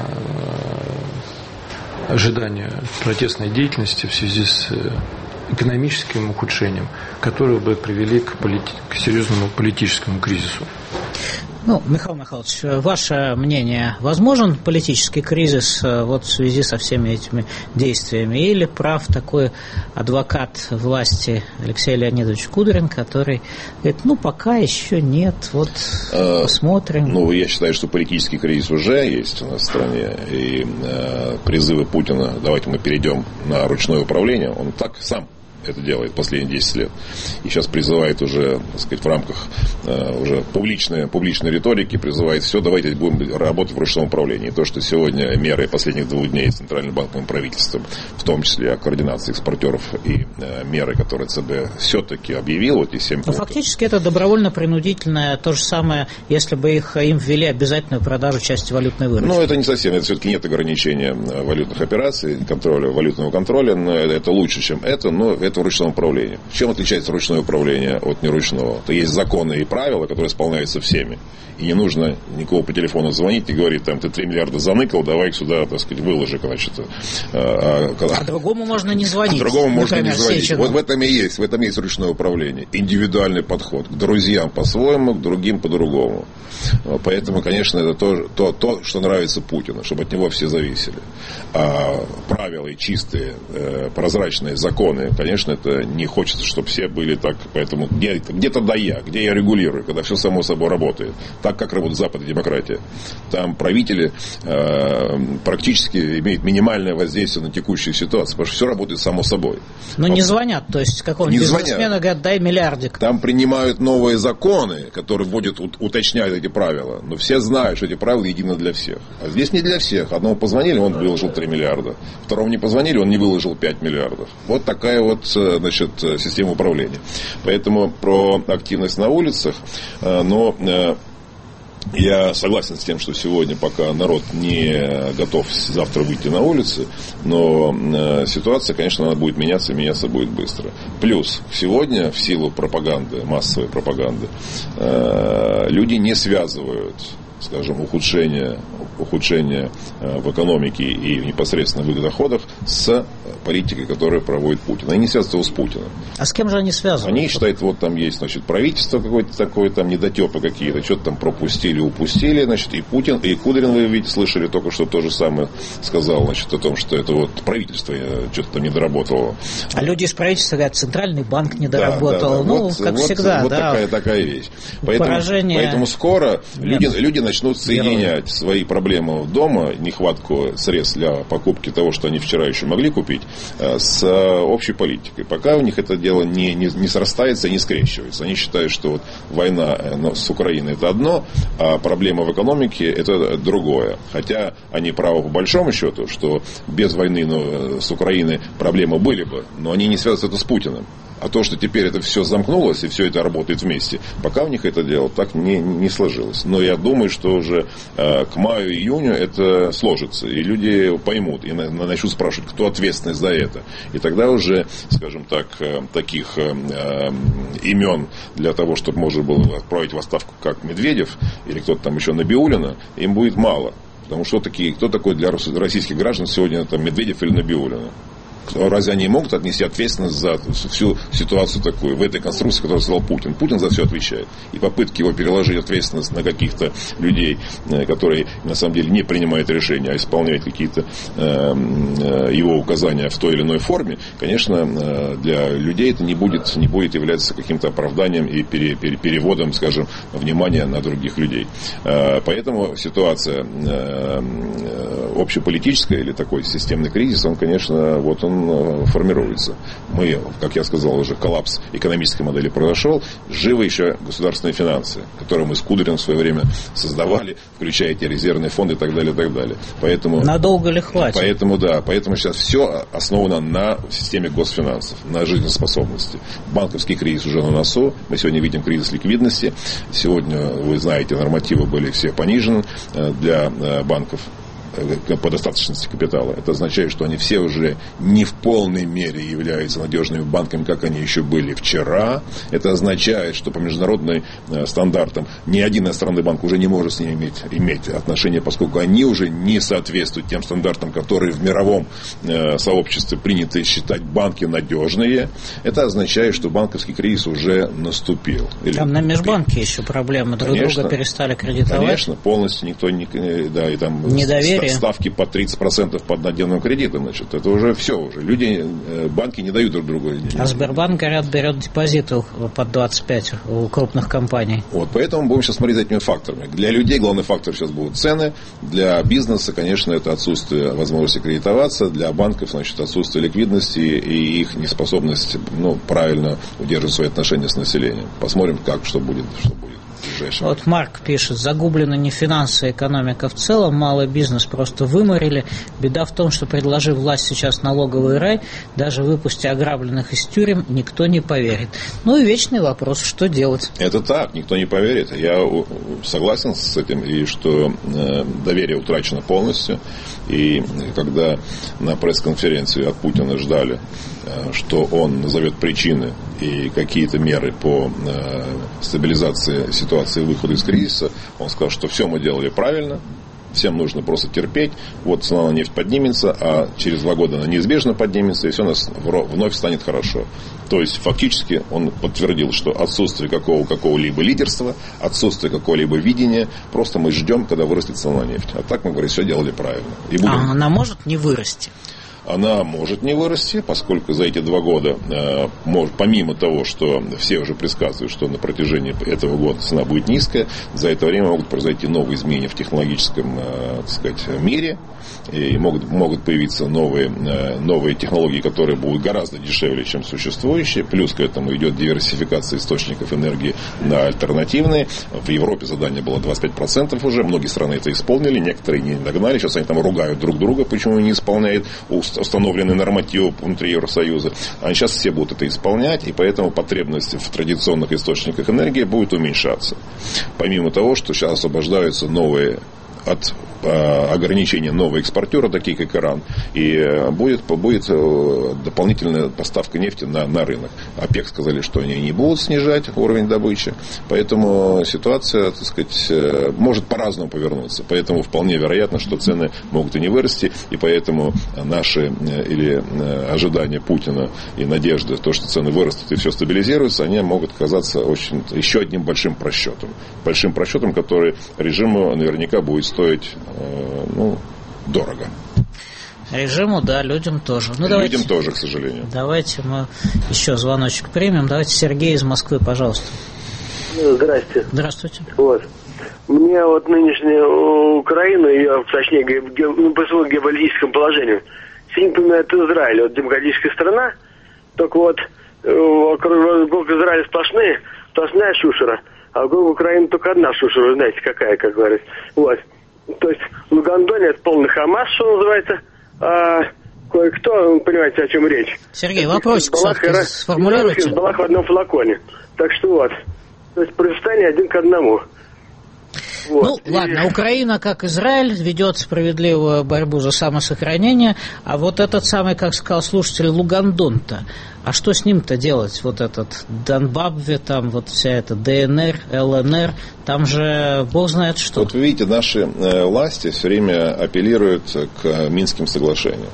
ожидания протестной деятельности в связи с экономическим ухудшением, которые бы привели к, полит... к серьезному политическому кризису. Ну, Михаил Михайлович, ваше мнение, возможен политический кризис вот в связи со всеми этими действиями? Или прав такой адвокат власти Алексей Леонидович Кудрин, который говорит, ну, пока еще нет, вот а, посмотрим. Ну, я считаю, что политический кризис уже есть у нас в стране, и э, призывы Путина, давайте мы перейдем на ручное управление, он так сам это делает последние десять лет. И сейчас призывает уже, так сказать, в рамках э, уже публичной, публичной риторики, призывает все, давайте будем работать в ручном управлении. И то, что сегодня меры последних двух дней Центральным банковым правительством, в том числе о координации экспортеров и э, меры, которые ЦБ все-таки объявил, вот эти семь пунктов. Фактически это добровольно-принудительное, то же самое, если бы их, им ввели обязательную продажу части валютной выручки. Ну, это не совсем, это все-таки нет ограничения валютных операций, контроля, валютного контроля, но это лучше, чем это, но это в ручном управлении. Чем отличается ручное управление от неручного? То есть законы и правила, которые исполняются всеми. И не нужно никого по телефону звонить и говорить, там, ты три миллиарда заныкал, давай их сюда, так сказать, выложи, значит. А, а, а другому можно не звонить. А другому можно например, не звонить. Сечину. Вот в этом и есть, в этом есть ручное управление. Индивидуальный подход. К друзьям по-своему, к другим по-другому. Поэтому, конечно, это то, то, то, что нравится Путину, чтобы от него все зависели. А правила и чистые, прозрачные законы, конечно, конечно, это не хочется, чтобы все были так. Поэтому где, где-то да я, где я регулирую, когда все само собой работает. Так, как работает Запад и демократия. Там правители э, практически имеют минимальное воздействие на текущую ситуацию, потому что все работает само собой. Но не звонят, то есть какому-нибудь бизнесмену говорят, дай миллиардик. Там принимают новые законы, которые вводят, уточняют эти правила. Но все знают, что эти правила едины для всех. А здесь не для всех. Одному позвонили, он выложил три миллиарда. Второму не позвонили, он не выложил пять миллиардов. Вот такая вот, значит, система управления. Поэтому про активность на улицах, но я согласен с тем, что сегодня пока народ не готов завтра выйти на улицы, но ситуация, конечно, она будет меняться, и меняться будет быстро. Плюс сегодня в силу пропаганды, массовой пропаганды, люди не связывают, скажем, ухудшение, ухудшение в экономике и непосредственно в доходах с политикой, которую проводит Путин. Они не связывают его с Путиным. А с кем же они связывают? Они считают, вот там есть, значит, правительство какое-то такое, там недотепы какие-то, что-то там пропустили, упустили, значит, и Путин, и Кудрин, вы видите, слышали только что то же самое сказал, значит, о том, что это вот правительство что-то там не доработало. А люди из правительства говорят, центральный банк не доработал. Да, да, да. Ну, вот, как вот, всегда, вот да. такая, такая вещь. Поэтому, Поражение... поэтому скоро люди, люди начнут соединять свои проблемы дома, нехватку средств для покупки того, что они вчера еще могли купить, с общей политикой. Пока у них это дело не, не, не срастается и не скрещивается. Они считают, что вот война с Украиной это одно, а проблема в экономике это другое. Хотя они правы по большому счету, что без войны ну, с Украиной проблемы были бы, но они не связывают это с Путиным. А то, что теперь это все замкнулось и все это работает вместе, пока у них это дело так не, не сложилось. Но я думаю, что уже э, к маю-июню это сложится. И люди поймут и на, начнут спрашивать, кто ответственный за это. И тогда уже, скажем так, э, таких э, имен для того, чтобы можно было отправить в отставку, как Медведев или кто-то там еще Набиуллина, им будет мало. Потому что такие, кто такой для российских граждан сегодня там, Медведев или Набиуллина? Разве они могут отнести ответственность за всю ситуацию такую, в этой конструкции, которую сказал Путин? Путин за все отвечает. И попытки его переложить ответственность на каких-то людей, которые на самом деле не принимают решения, а исполняют какие-то э, его указания в той или иной форме, конечно, для людей это не будет, не будет являться каким-то оправданием и пере, пере, переводом, скажем, внимания на других людей. Э, поэтому ситуация э, общеполитическая или такой системный кризис, он, конечно, вот он формируется. Мы, как я сказал, уже коллапс экономической модели произошел. Живы еще государственные финансы, которые мы с Кудриным в свое время создавали, включая эти резервные фонды и так далее, и так далее. Поэтому, надолго ли хватит? Поэтому, да, поэтому сейчас все основано на системе госфинансов, на жизнеспособности. Банковский кризис уже на носу. Мы сегодня видим кризис ликвидности. Сегодня, вы знаете, нормативы были все понижены для банков по достаточности капитала. Это означает, что они все уже не в полной мере являются надежными банками, как они еще были вчера. Это означает, что по международным стандартам ни один иностранный банк уже не может с ними иметь, иметь отношения, поскольку они уже не соответствуют тем стандартам, которые в мировом сообществе приняты считать банки надежные. Это означает, что банковский кризис уже наступил. Или... Там на межбанке еще проблемы. Друг конечно, друга перестали кредитовать. Конечно, полностью никто не... Да, и там недоверие. Ставки по тридцать процентов по однодневным кредитам, значит, это уже все уже. Люди, банки не дают друг другу. А Сбербанк, говорят, берет депозиты под двадцать пять у крупных компаний. Вот, поэтому будем сейчас смотреть за этими факторами. Для людей главный фактор сейчас будут цены. Для бизнеса, конечно, это отсутствие возможности кредитоваться. Для банков, значит, отсутствие ликвидности и их неспособность, ну, правильно удерживать свои отношения с населением. Посмотрим, как, что будет, что будет. Вот Марк пишет, загублены не финансы, а экономика в целом, малый бизнес просто выморили. Беда в том, что, предложив власть сейчас налоговый рай, даже выпустя ограбленных из тюрем, никто не поверит. Ну и вечный вопрос, что делать? Это так, никто не поверит. Я согласен с этим, и что доверие утрачено полностью. И когда на пресс-конференции от Путина ждали, что он назовет причины и какие-то меры по стабилизации ситуации выхода из кризиса, он сказал, что все мы делали правильно, всем нужно просто терпеть, вот цена на нефть поднимется, а через два года она неизбежно поднимется, и все у нас вновь станет хорошо. То есть, фактически, он подтвердил, что отсутствие какого, какого-либо лидерства, отсутствие какого-либо видения, просто мы ждем, когда вырастет цена на нефть. А так, мы говорим, все делали правильно. И будем... А она может не вырасти? она может не вырасти, поскольку за эти два года, э, может, помимо того, что все уже предсказывают, что на протяжении этого года цена будет низкая, за это время могут произойти новые изменения в технологическом, э, так сказать, мире, и могут, могут появиться новые, э, новые технологии, которые будут гораздо дешевле, чем существующие. Плюс к этому идет диверсификация источников энергии на альтернативные. В Европе задание было двадцать пять процентов уже, многие страны это исполнили, некоторые не догнали, сейчас они там ругают друг друга, почему не исполняют установленные нормативы внутри Евросоюза. А сейчас все будут это исполнять, и поэтому потребность в традиционных источниках энергии будет уменьшаться. Помимо того, что сейчас освобождаются новые от э, ограничения новые экспортеры, такие как Иран, и э, будет, будет э, дополнительная поставка нефти на, на рынок. ОПЕК сказали, что они не будут снижать уровень добычи, поэтому ситуация, так сказать, э, может по-разному повернуться. Поэтому вполне вероятно, что цены могут и не вырасти, и поэтому наши э, или э, ожидания Путина и надежды, то, что цены вырастут и все стабилизируется, они могут казаться очень, еще одним большим просчетом. Большим просчетом, который режиму наверняка будет стоить, э, ну, дорого. Режиму, да, людям тоже. Ну, людям давайте, тоже, к сожалению. Давайте мы еще звоночек примем. Давайте Сергей из Москвы, пожалуйста. Здрасте. Здравствуйте. Вот. Мне вот нынешняя Украина, ее, точнее, ну, по своему геополитическому положению, сильно напоминает Израиль. Вот демократическая страна, только вот вокруг Израиля сплошные, сплошная шушера. А вокруг Украины только одна шушера, вы знаете, какая, как говорится. Вот. То есть в Лугандоне это полный Хамас, что называется. А кое-кто, вы понимаете, о чем речь. Сергей, вопросик все-таки сформулируйте. Балах в одном флаконе. Так что вот. То есть противостояние один к одному. Вот. Ну, ладно, Украина, как Израиль, ведет справедливую борьбу за самосохранение, а вот этот самый, как сказал слушатель, Лугандон-то, а что с ним-то делать? Вот этот Донбабве, там вот вся эта ДНР, ЛНР, там же бог знает что. Вот вы видите, наши власти все время апеллируют к Минским соглашениям.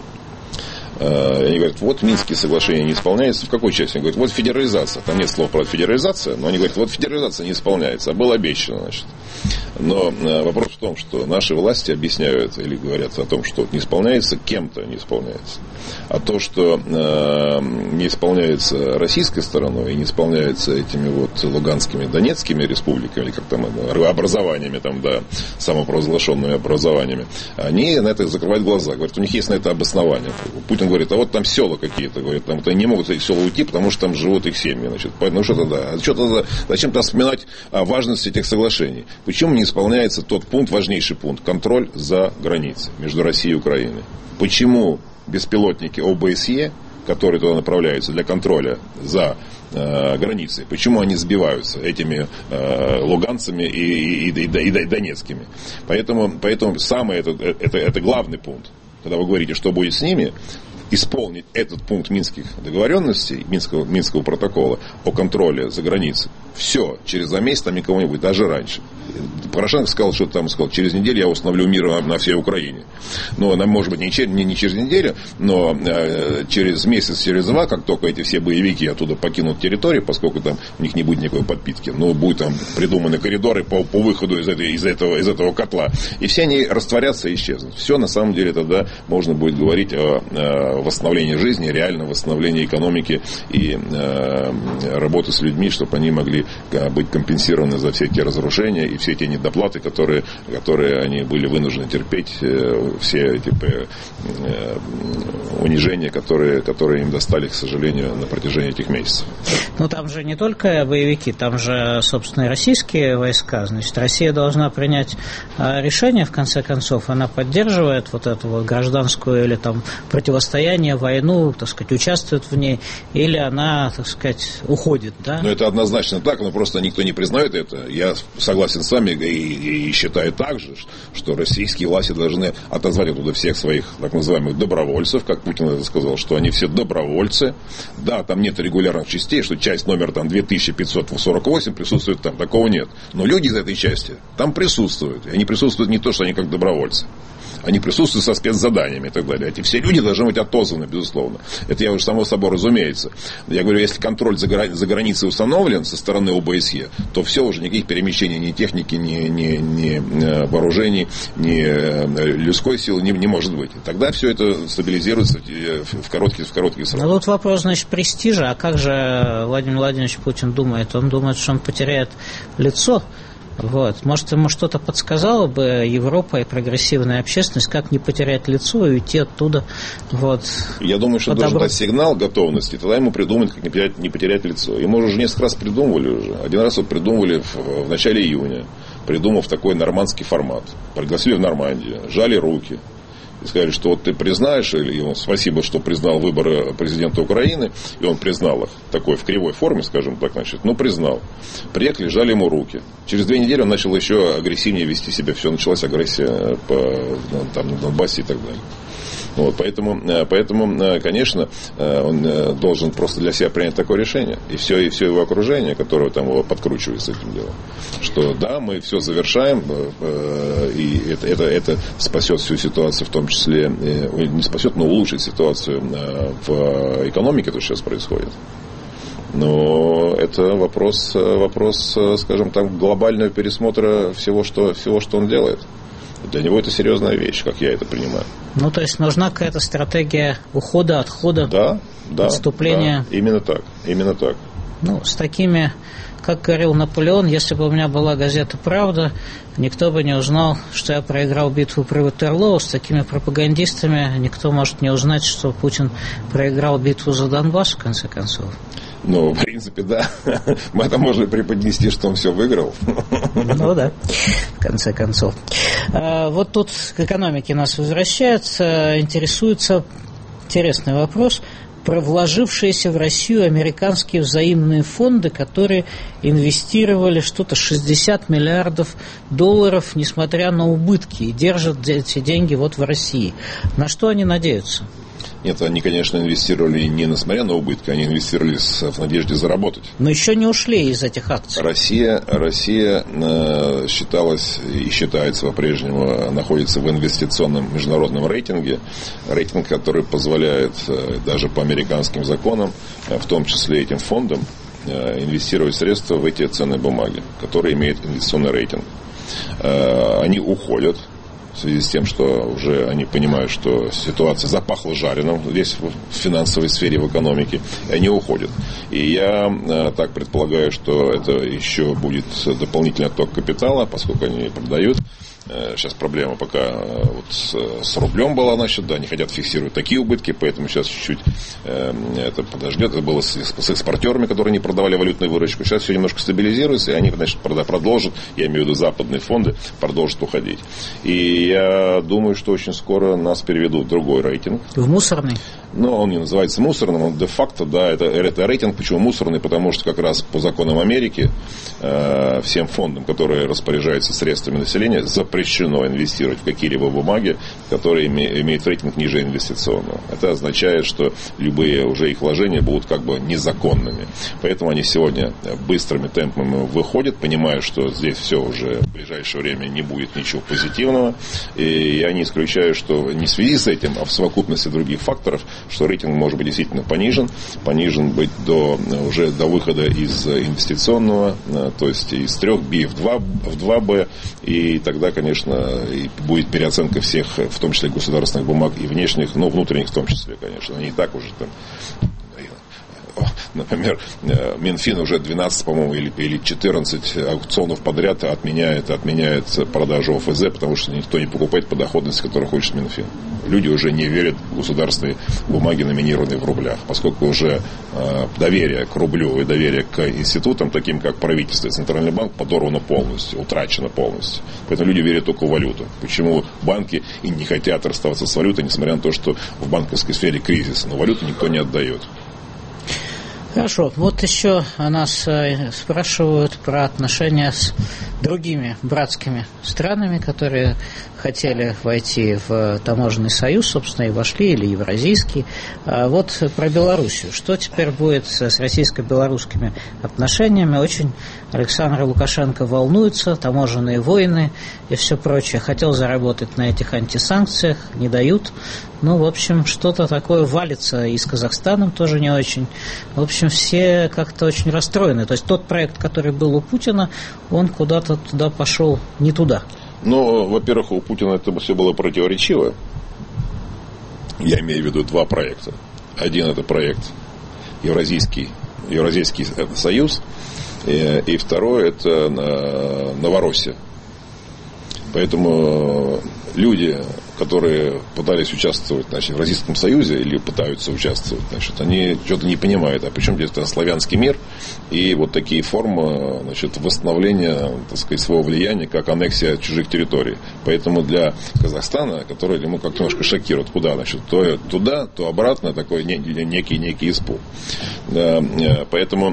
Они говорят, вот Минские соглашения не исполняются. В какой части? Они говорят, вот федерализация. Там нет слова про федерализацию, но они говорят, вот федерализация не исполняется, а было обещано, значит. Но вопрос в том, что наши власти объясняют или говорят о том, что не исполняется, кем-то не исполняется. А то, что э, не исполняется российской стороной и не исполняется этими вот луганскими, донецкими республиками, или как там, образованиями, там, да, самопровозглашенными образованиями, они на это закрывают глаза. Говорят, у них есть на это обоснование. Путин говорит, а вот там села какие-то, говорит, там они не могут эти села уйти, потому что там живут их семьи. Значит, ну что тогда? Что тогда? Зачем-то вспоминать о важности этих соглашений? Почему не исполняется тот пункт, важнейший пункт, контроль за границей между Россией и Украиной? Почему беспилотники ОБСЕ, которые туда направляются для контроля за э, границей, почему они сбиваются этими э, луганцами и, и, и, и, и донецкими? Поэтому, поэтому самый это, это, это главный пункт. Когда вы говорите, что будет с ними, исполнить этот пункт Минских договоренностей, Минского, Минского протокола о контроле за границей. Все, через два месяца там никого не будет, даже раньше. Порошенко сказал, что там сказал, через неделю я установлю мир на, на всей Украине. Но, может быть, не, не, не через неделю, но э, через месяц, через два, как только эти все боевики оттуда покинут территорию, поскольку там у них не будет никакой подпитки, но будут там придуманы коридоры по, по выходу из, этой, из, этого, из этого котла. И все они растворятся и исчезнут. Все, на самом деле, тогда можно будет говорить о, о восстановлении жизни, реальном восстановлении экономики и э, работы с людьми, чтобы они могли быть компенсированы за все эти разрушения и все эти недоплаты, которые, которые они были вынуждены терпеть, э, все эти э, унижения, которые, которые им достали, к сожалению, на протяжении этих месяцев. Ну, там же не только боевики, там же, собственно, и российские войска. Значит, Россия должна принять решение, в конце концов. Она поддерживает вот эту вот гражданскую или там противостояние, войну, так сказать, участвует в ней, или она, так сказать, уходит, да? Ну, это однозначно так, но просто никто не признает это. Я согласен с вами и, и считаю также, что российские власти должны отозвать оттуда всех своих так называемых добровольцев, как Путин это сказал, что они все добровольцы. Да, там нет регулярных частей, что часть номер там две тысячи пятьсот сорок восемь присутствует там, такого нет. Но люди из этой части там присутствуют. И они присутствуют не то, что они как добровольцы. Они присутствуют со спецзаданиями и так далее. Эти все люди должны быть отозваны, безусловно. Это я уже само собой разумеется. Я говорю, если контроль за, грани- за границей установлен со стороны ОБСЕ, то все, уже никаких перемещений ни техники, ни, ни, ни вооружений, ни людской силы не, не может быть. Тогда все это стабилизируется в короткие, в короткие сроки. Ну, тут вопрос, значит, престижа. А как же Владимир Владимирович Путин думает? Он думает, что он потеряет лицо. Вот. Может, ему что-то подсказала бы Европа и прогрессивная общественность, как не потерять лицо и уйти оттуда. Вот. Я думаю, что должен дать сигнал готовности, тогда ему придумают, как не потерять, не потерять лицо. Ему уже несколько раз придумывали уже. Один раз вот придумывали в, в начале июня, придумав такой нормандский формат. Пригласили в Нормандию, жали руки. И сказали, что вот ты признаешь, или ему спасибо, что признал выборы президента Украины, и он признал их такой в кривой форме, скажем так, значит, ну признал. Приехали, жали ему руки. Через две недели он начал еще агрессивнее вести себя, все, началась агрессия по, там, на Донбассе и так далее. Вот, поэтому, поэтому, конечно, он должен просто для себя принять такое решение. И все, и все его окружение, которое там его подкручивает с этим делом. Что да, мы все завершаем, и это, это, это спасет всю ситуацию, в том числе, не спасет, но улучшит ситуацию в экономике, то, что сейчас происходит. Но это вопрос, вопрос, скажем так, глобального пересмотра всего, что, всего, что он делает. Для него это серьезная вещь, как я это принимаю. Ну, то есть нужна какая-то стратегия ухода, отхода, да, да, отступления. Да, именно так, именно так. Ну, с такими, как говорил Наполеон, если бы у меня была газета «Правда», никто бы не узнал, что я проиграл битву при Ватерлоо. С такими пропагандистами никто может не узнать, что Путин проиграл битву за Донбасс, в конце концов. Ну, в принципе, да. Мы это можем преподнести, что он все выиграл. Ну да, в конце концов. Вот тут к экономике нас возвращается. Интересуется интересный вопрос про вложившиеся в Россию американские взаимные фонды, которые инвестировали что-то шестьдесят миллиардов долларов, несмотря на убытки, и держат эти деньги вот в России. На что они надеются? Нет, они, конечно, инвестировали не несмотря на убытки, они инвестировали с, в надежде заработать. Но еще не ушли из этих акций. Россия, Россия э, считалась и считается по-прежнему, находится в инвестиционном международном рейтинге. Рейтинг, который позволяет э, даже по американским законам, э, в том числе этим фондам, э, инвестировать средства в эти ценные бумаги, которые имеют инвестиционный рейтинг. Э, они уходят. В связи с тем, что уже они понимают, что ситуация запахла жареным здесь в финансовой сфере, в экономике, и они уходят. И я э, так предполагаю, что это еще будет дополнительный отток капитала, поскольку они продают. Сейчас проблема пока вот с, с рублем была, значит, да, они хотят фиксировать такие убытки, поэтому сейчас чуть-чуть э, это подождет. Это было с, с экспортерами, которые не продавали валютную выручку. Сейчас все немножко стабилизируется, и они, значит, продолжат, я имею в виду западные фонды, продолжат уходить. И я думаю, что очень скоро нас переведут в другой рейтинг. В мусорный? Но он не называется мусорным, он де-факто, да, это, это рейтинг. Почему мусорный? Потому что как раз по законам Америки э, всем фондам, которые распоряжаются средствами населения, запрещено инвестировать в какие-либо бумаги, которые име, имеют рейтинг ниже инвестиционного. Это означает, что любые уже их вложения будут как бы незаконными. Поэтому они сегодня быстрыми темпами выходят, понимая, что здесь все уже в ближайшее время не будет ничего позитивного. И я не исключаю, что не в связи с этим, а в совокупности других факторов, что рейтинг может быть действительно понижен, понижен быть до, уже до выхода из инвестиционного, то есть из трех би в два, в два бэ, и тогда, конечно, и будет переоценка всех, в том числе государственных бумаг и внешних, но внутренних в том числе, конечно, они и так уже там. Например, Минфин уже двенадцать, по-моему, или, или четырнадцать аукционов подряд отменяет, отменяет продажу о эф зэ, потому что никто не покупает по доходности, которую хочет Минфин. Люди уже не верят в государственные бумаги, номинированные в рублях, поскольку уже э, доверие к рублю и доверие к институтам, таким как правительство и Центральный банк, подорвано полностью, утрачено полностью. Поэтому люди верят только в валюту. Почему банки и не хотят расставаться с валютой, несмотря на то, что в банковской сфере кризис, но валюту никто не отдает. Хорошо, вот еще нас спрашивают про отношения с другими братскими странами, которые хотели войти в таможенный союз, собственно, и вошли, или евразийский. А вот про Белоруссию. Что теперь будет с российско-белорусскими отношениями? Очень Александр Лукашенко волнуется, таможенные войны и все прочее. Хотел заработать на этих антисанкциях, не дают. Ну, в общем, что-то такое валится, и с Казахстаном тоже не очень. В общем, все как-то очень расстроены. То есть тот проект, который был у Путина, он куда-то туда пошел не туда. Ну, во-первых, у Путина это все было противоречиво. Я имею в виду два проекта. Один это проект Евразийский, Евразийский союз, и, и второй это Новороссия. Поэтому люди, которые пытались участвовать, значит, в Российском Союзе или пытаются участвовать, значит, они что-то не понимают. А причем здесь это славянский мир и вот такие формы, значит, восстановления, так сказать, своего влияния, как аннексия чужих территорий. Поэтому для Казахстана, который ему как-то немножко шокирует, куда, значит, то туда, то обратно, такой некий, некий испуг. Да, поэтому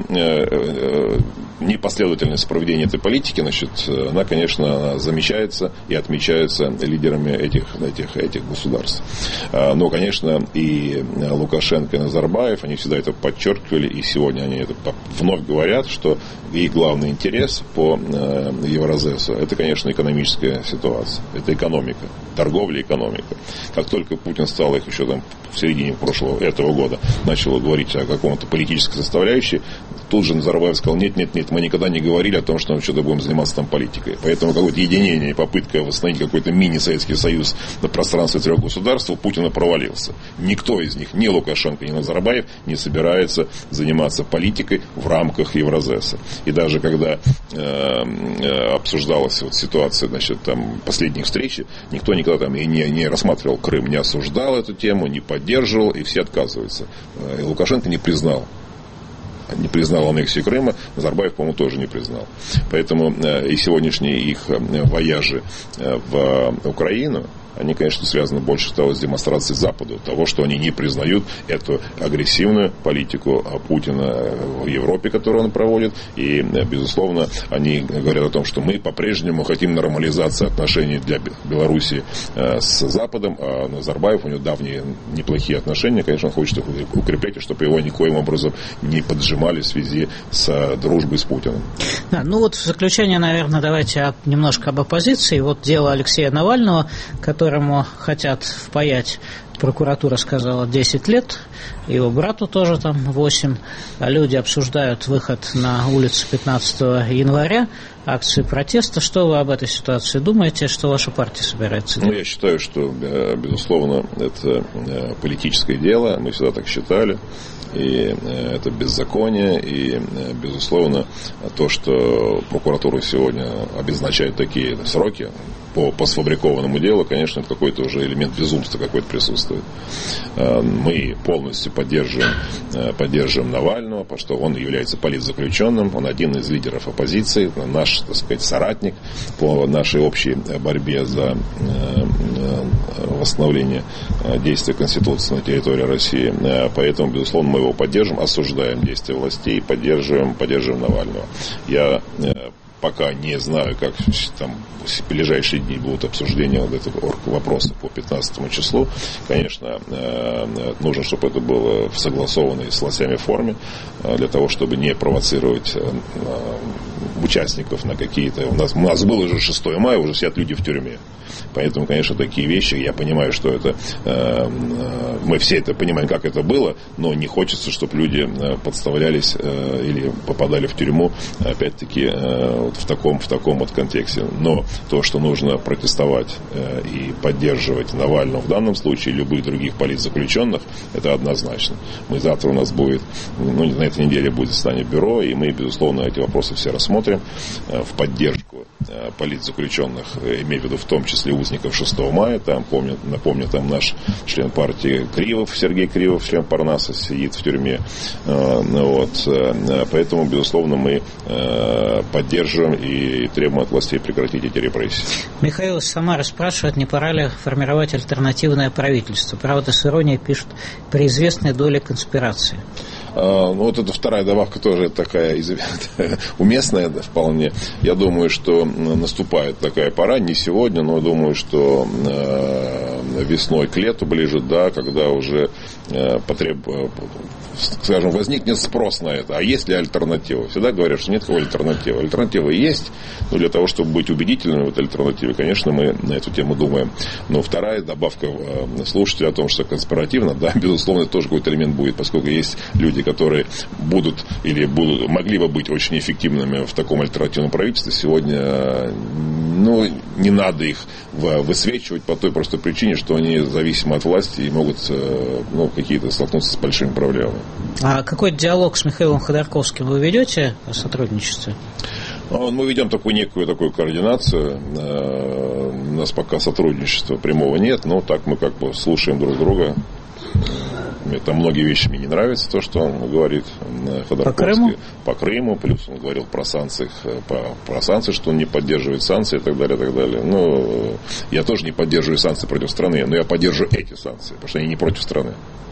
непоследовательность проведения этой политики, значит, она, конечно, замечается и отмечается лидерами этих, этих, этих государств. Но, конечно, и Лукашенко, и Назарбаев, они всегда это подчеркивали, и сегодня они это вновь говорят, что их главный интерес по Евразесу, это, конечно, экономическая ситуация, это экономика, торговля и экономика. Как только Путин стал их еще там в середине прошлого, этого года, начал говорить о каком-то политической составляющей, тут же Назарбаев сказал, нет, нет, нет, мы никогда не говорили о том, что мы что-то будем заниматься там политикой. Поэтому какое-то единение и попытка восстановить какой-то мини-Советский Союз на пространстве трех государств у Путина провалился. Никто из них, ни Лукашенко, ни Назарбаев, не собирается заниматься политикой в рамках Евразеса. И даже когда э, обсуждалась вот ситуация, значит, там, последних встреч, никто никогда там и не, не рассматривал Крым, не осуждал эту тему, не поддерживал, и все отказываются. И Лукашенко не признал. Не признал аннексию Крыма, Назарбаев, по-моему, тоже не признал. Поэтому э, и сегодняшние их э, вояжи э, в Украину, они, конечно, связаны больше того с демонстрацией Западу, того, что они не признают эту агрессивную политику Путина в Европе, которую он проводит. И, безусловно, они говорят о том, что мы по-прежнему хотим нормализации отношений для Белоруссии с Западом, а Назарбаев, у него давние неплохие отношения, конечно, он хочет их укреплять, чтобы его никоим образом не поджимали в связи с дружбой с Путиным. Да, ну вот в заключение, наверное, давайте немножко об оппозиции. Вот дело Алексея Навального, который которому хотят впаять, прокуратура сказала, десять лет, его брату тоже там восемь. А люди обсуждают выход на улицу пятнадцатого января, акции протеста. Что вы об этой ситуации думаете, что ваша партия собирается делать? Ну, я считаю, что, безусловно, это политическое дело, мы всегда так считали. И это беззаконие, и, безусловно, то, что прокуратура сегодня обозначает такие сроки по, по сфабрикованному делу, конечно, это какой-то уже элемент безумства какой-то присутствует. Мы полностью поддерживаем, поддерживаем Навального, потому что он является политзаключенным, он один из лидеров оппозиции, наш, так сказать, соратник по нашей общей борьбе за восстановление действия Конституции на территории России. Поэтому, безусловно, мы его поддержим, осуждаем действия властей, поддерживаем, поддерживаем Навального. Я пока не знаю, как там в ближайшие дни будут обсуждения вот этого вопроса по пятнадцатому числу. Конечно, нужно, чтобы это было в согласованной с властями форме, для того, чтобы не провоцировать участников на какие-то... У нас, у нас было уже шестое мая, уже сидят люди в тюрьме. Поэтому, конечно, такие вещи, я понимаю, что это... Э, мы все это понимаем, как это было, но не хочется, чтобы люди подставлялись э, или попадали в тюрьму, опять-таки, э, вот в таком, в таком вот контексте. Но то, что нужно протестовать э, и поддерживать Навального в данном случае, любых других политзаключенных, это однозначно. Мы завтра у нас будет, ну, на этой неделе будет заседание бюро, и мы, безусловно, эти вопросы все рассмотрим э, в поддержку э, политзаключенных, э, имею в виду в том числе узников шестого мая, там, помню, напомню, там наш член партии Кривов, Сергей Кривов, член Парнаса, сидит в тюрьме. Э, вот, э, поэтому, безусловно, мы э, поддерживаем и требуем от властей прекратить эти репрессии. Михаил из Самары спрашивает, не пора ли формировать альтернативное правительство. Правда, с иронией пишут, при известной доле конспирации. Ну, вот эта вторая добавка тоже такая уместная вполне. Я думаю, что наступает такая пора, не сегодня, но думаю, что весной к лету ближе, да, когда уже потреб... скажем, возникнет спрос на это. А есть ли альтернатива? Всегда говорят, что нет такой альтернативы. Альтернатива есть, но для того, чтобы быть убедительными в этой альтернативе, конечно, мы на эту тему думаем. Но вторая добавка слушателя о том, что конспиративно, да, безусловно, тоже какой-то элемент будет, поскольку есть люди, которые будут или будут, могли бы быть очень эффективными в таком альтернативном правительстве. Сегодня, ну, не надо их высвечивать по той простой причине, что они зависимы от власти и могут, ну, какие-то столкнуться с большими проблемами. А какой диалог с Михаилом Ходорковским вы ведете о сотрудничестве? Мы ведем такую некую такую координацию. У нас пока сотрудничества прямого нет, но так мы как бы слушаем друг друга. Там многие вещи мне не нравятся, то, что он говорит, Ходорковский. По Крыму? По Крыму, плюс он говорил про санкции, по, про санкции, что он не поддерживает санкции и так далее, и так далее. Ну, я тоже не поддерживаю санкции против страны, но я поддерживаю эти санкции, потому что они не против страны.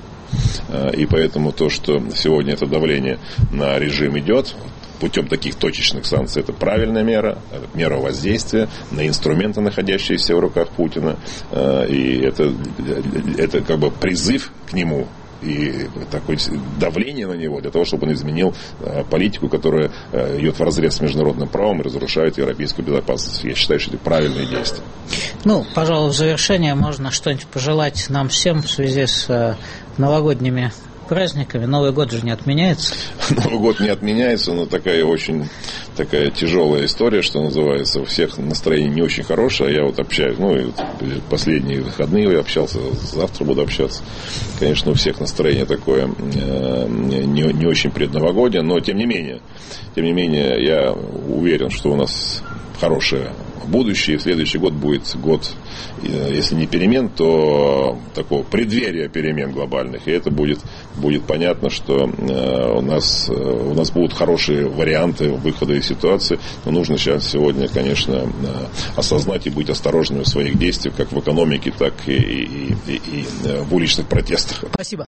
И поэтому то, что сегодня это давление на режим идет путем таких точечных санкций, это правильная мера, это мера воздействия на инструменты, находящиеся в руках Путина. И это, это как бы призыв к нему и такое давление на него для того, чтобы он изменил политику, которая идет вразрез с международным правом и разрушает европейскую безопасность. Я считаю, что это правильные действия. Ну, пожалуй, в завершение можно что-нибудь пожелать нам всем в связи с новогодними праздниками. Новый год же не отменяется. Новый год не отменяется, но такая очень такая тяжелая история, что называется. У всех настроение не очень хорошее. Я вот общаюсь, ну, и последние выходные я общался, завтра буду общаться. Конечно, у всех настроение такое не, не очень предновогоднее, но тем не менее, тем не менее, я уверен, что у нас хорошее будущее. Следующий год будет год, если не перемен, то такого преддверия перемен глобальных. И это будет, будет понятно, что у нас, у нас будут хорошие варианты выхода из ситуации. Но нужно сейчас сегодня, конечно, осознать и быть осторожными в своих действиях, как в экономике, так и, и, и, и в уличных протестах. Спасибо.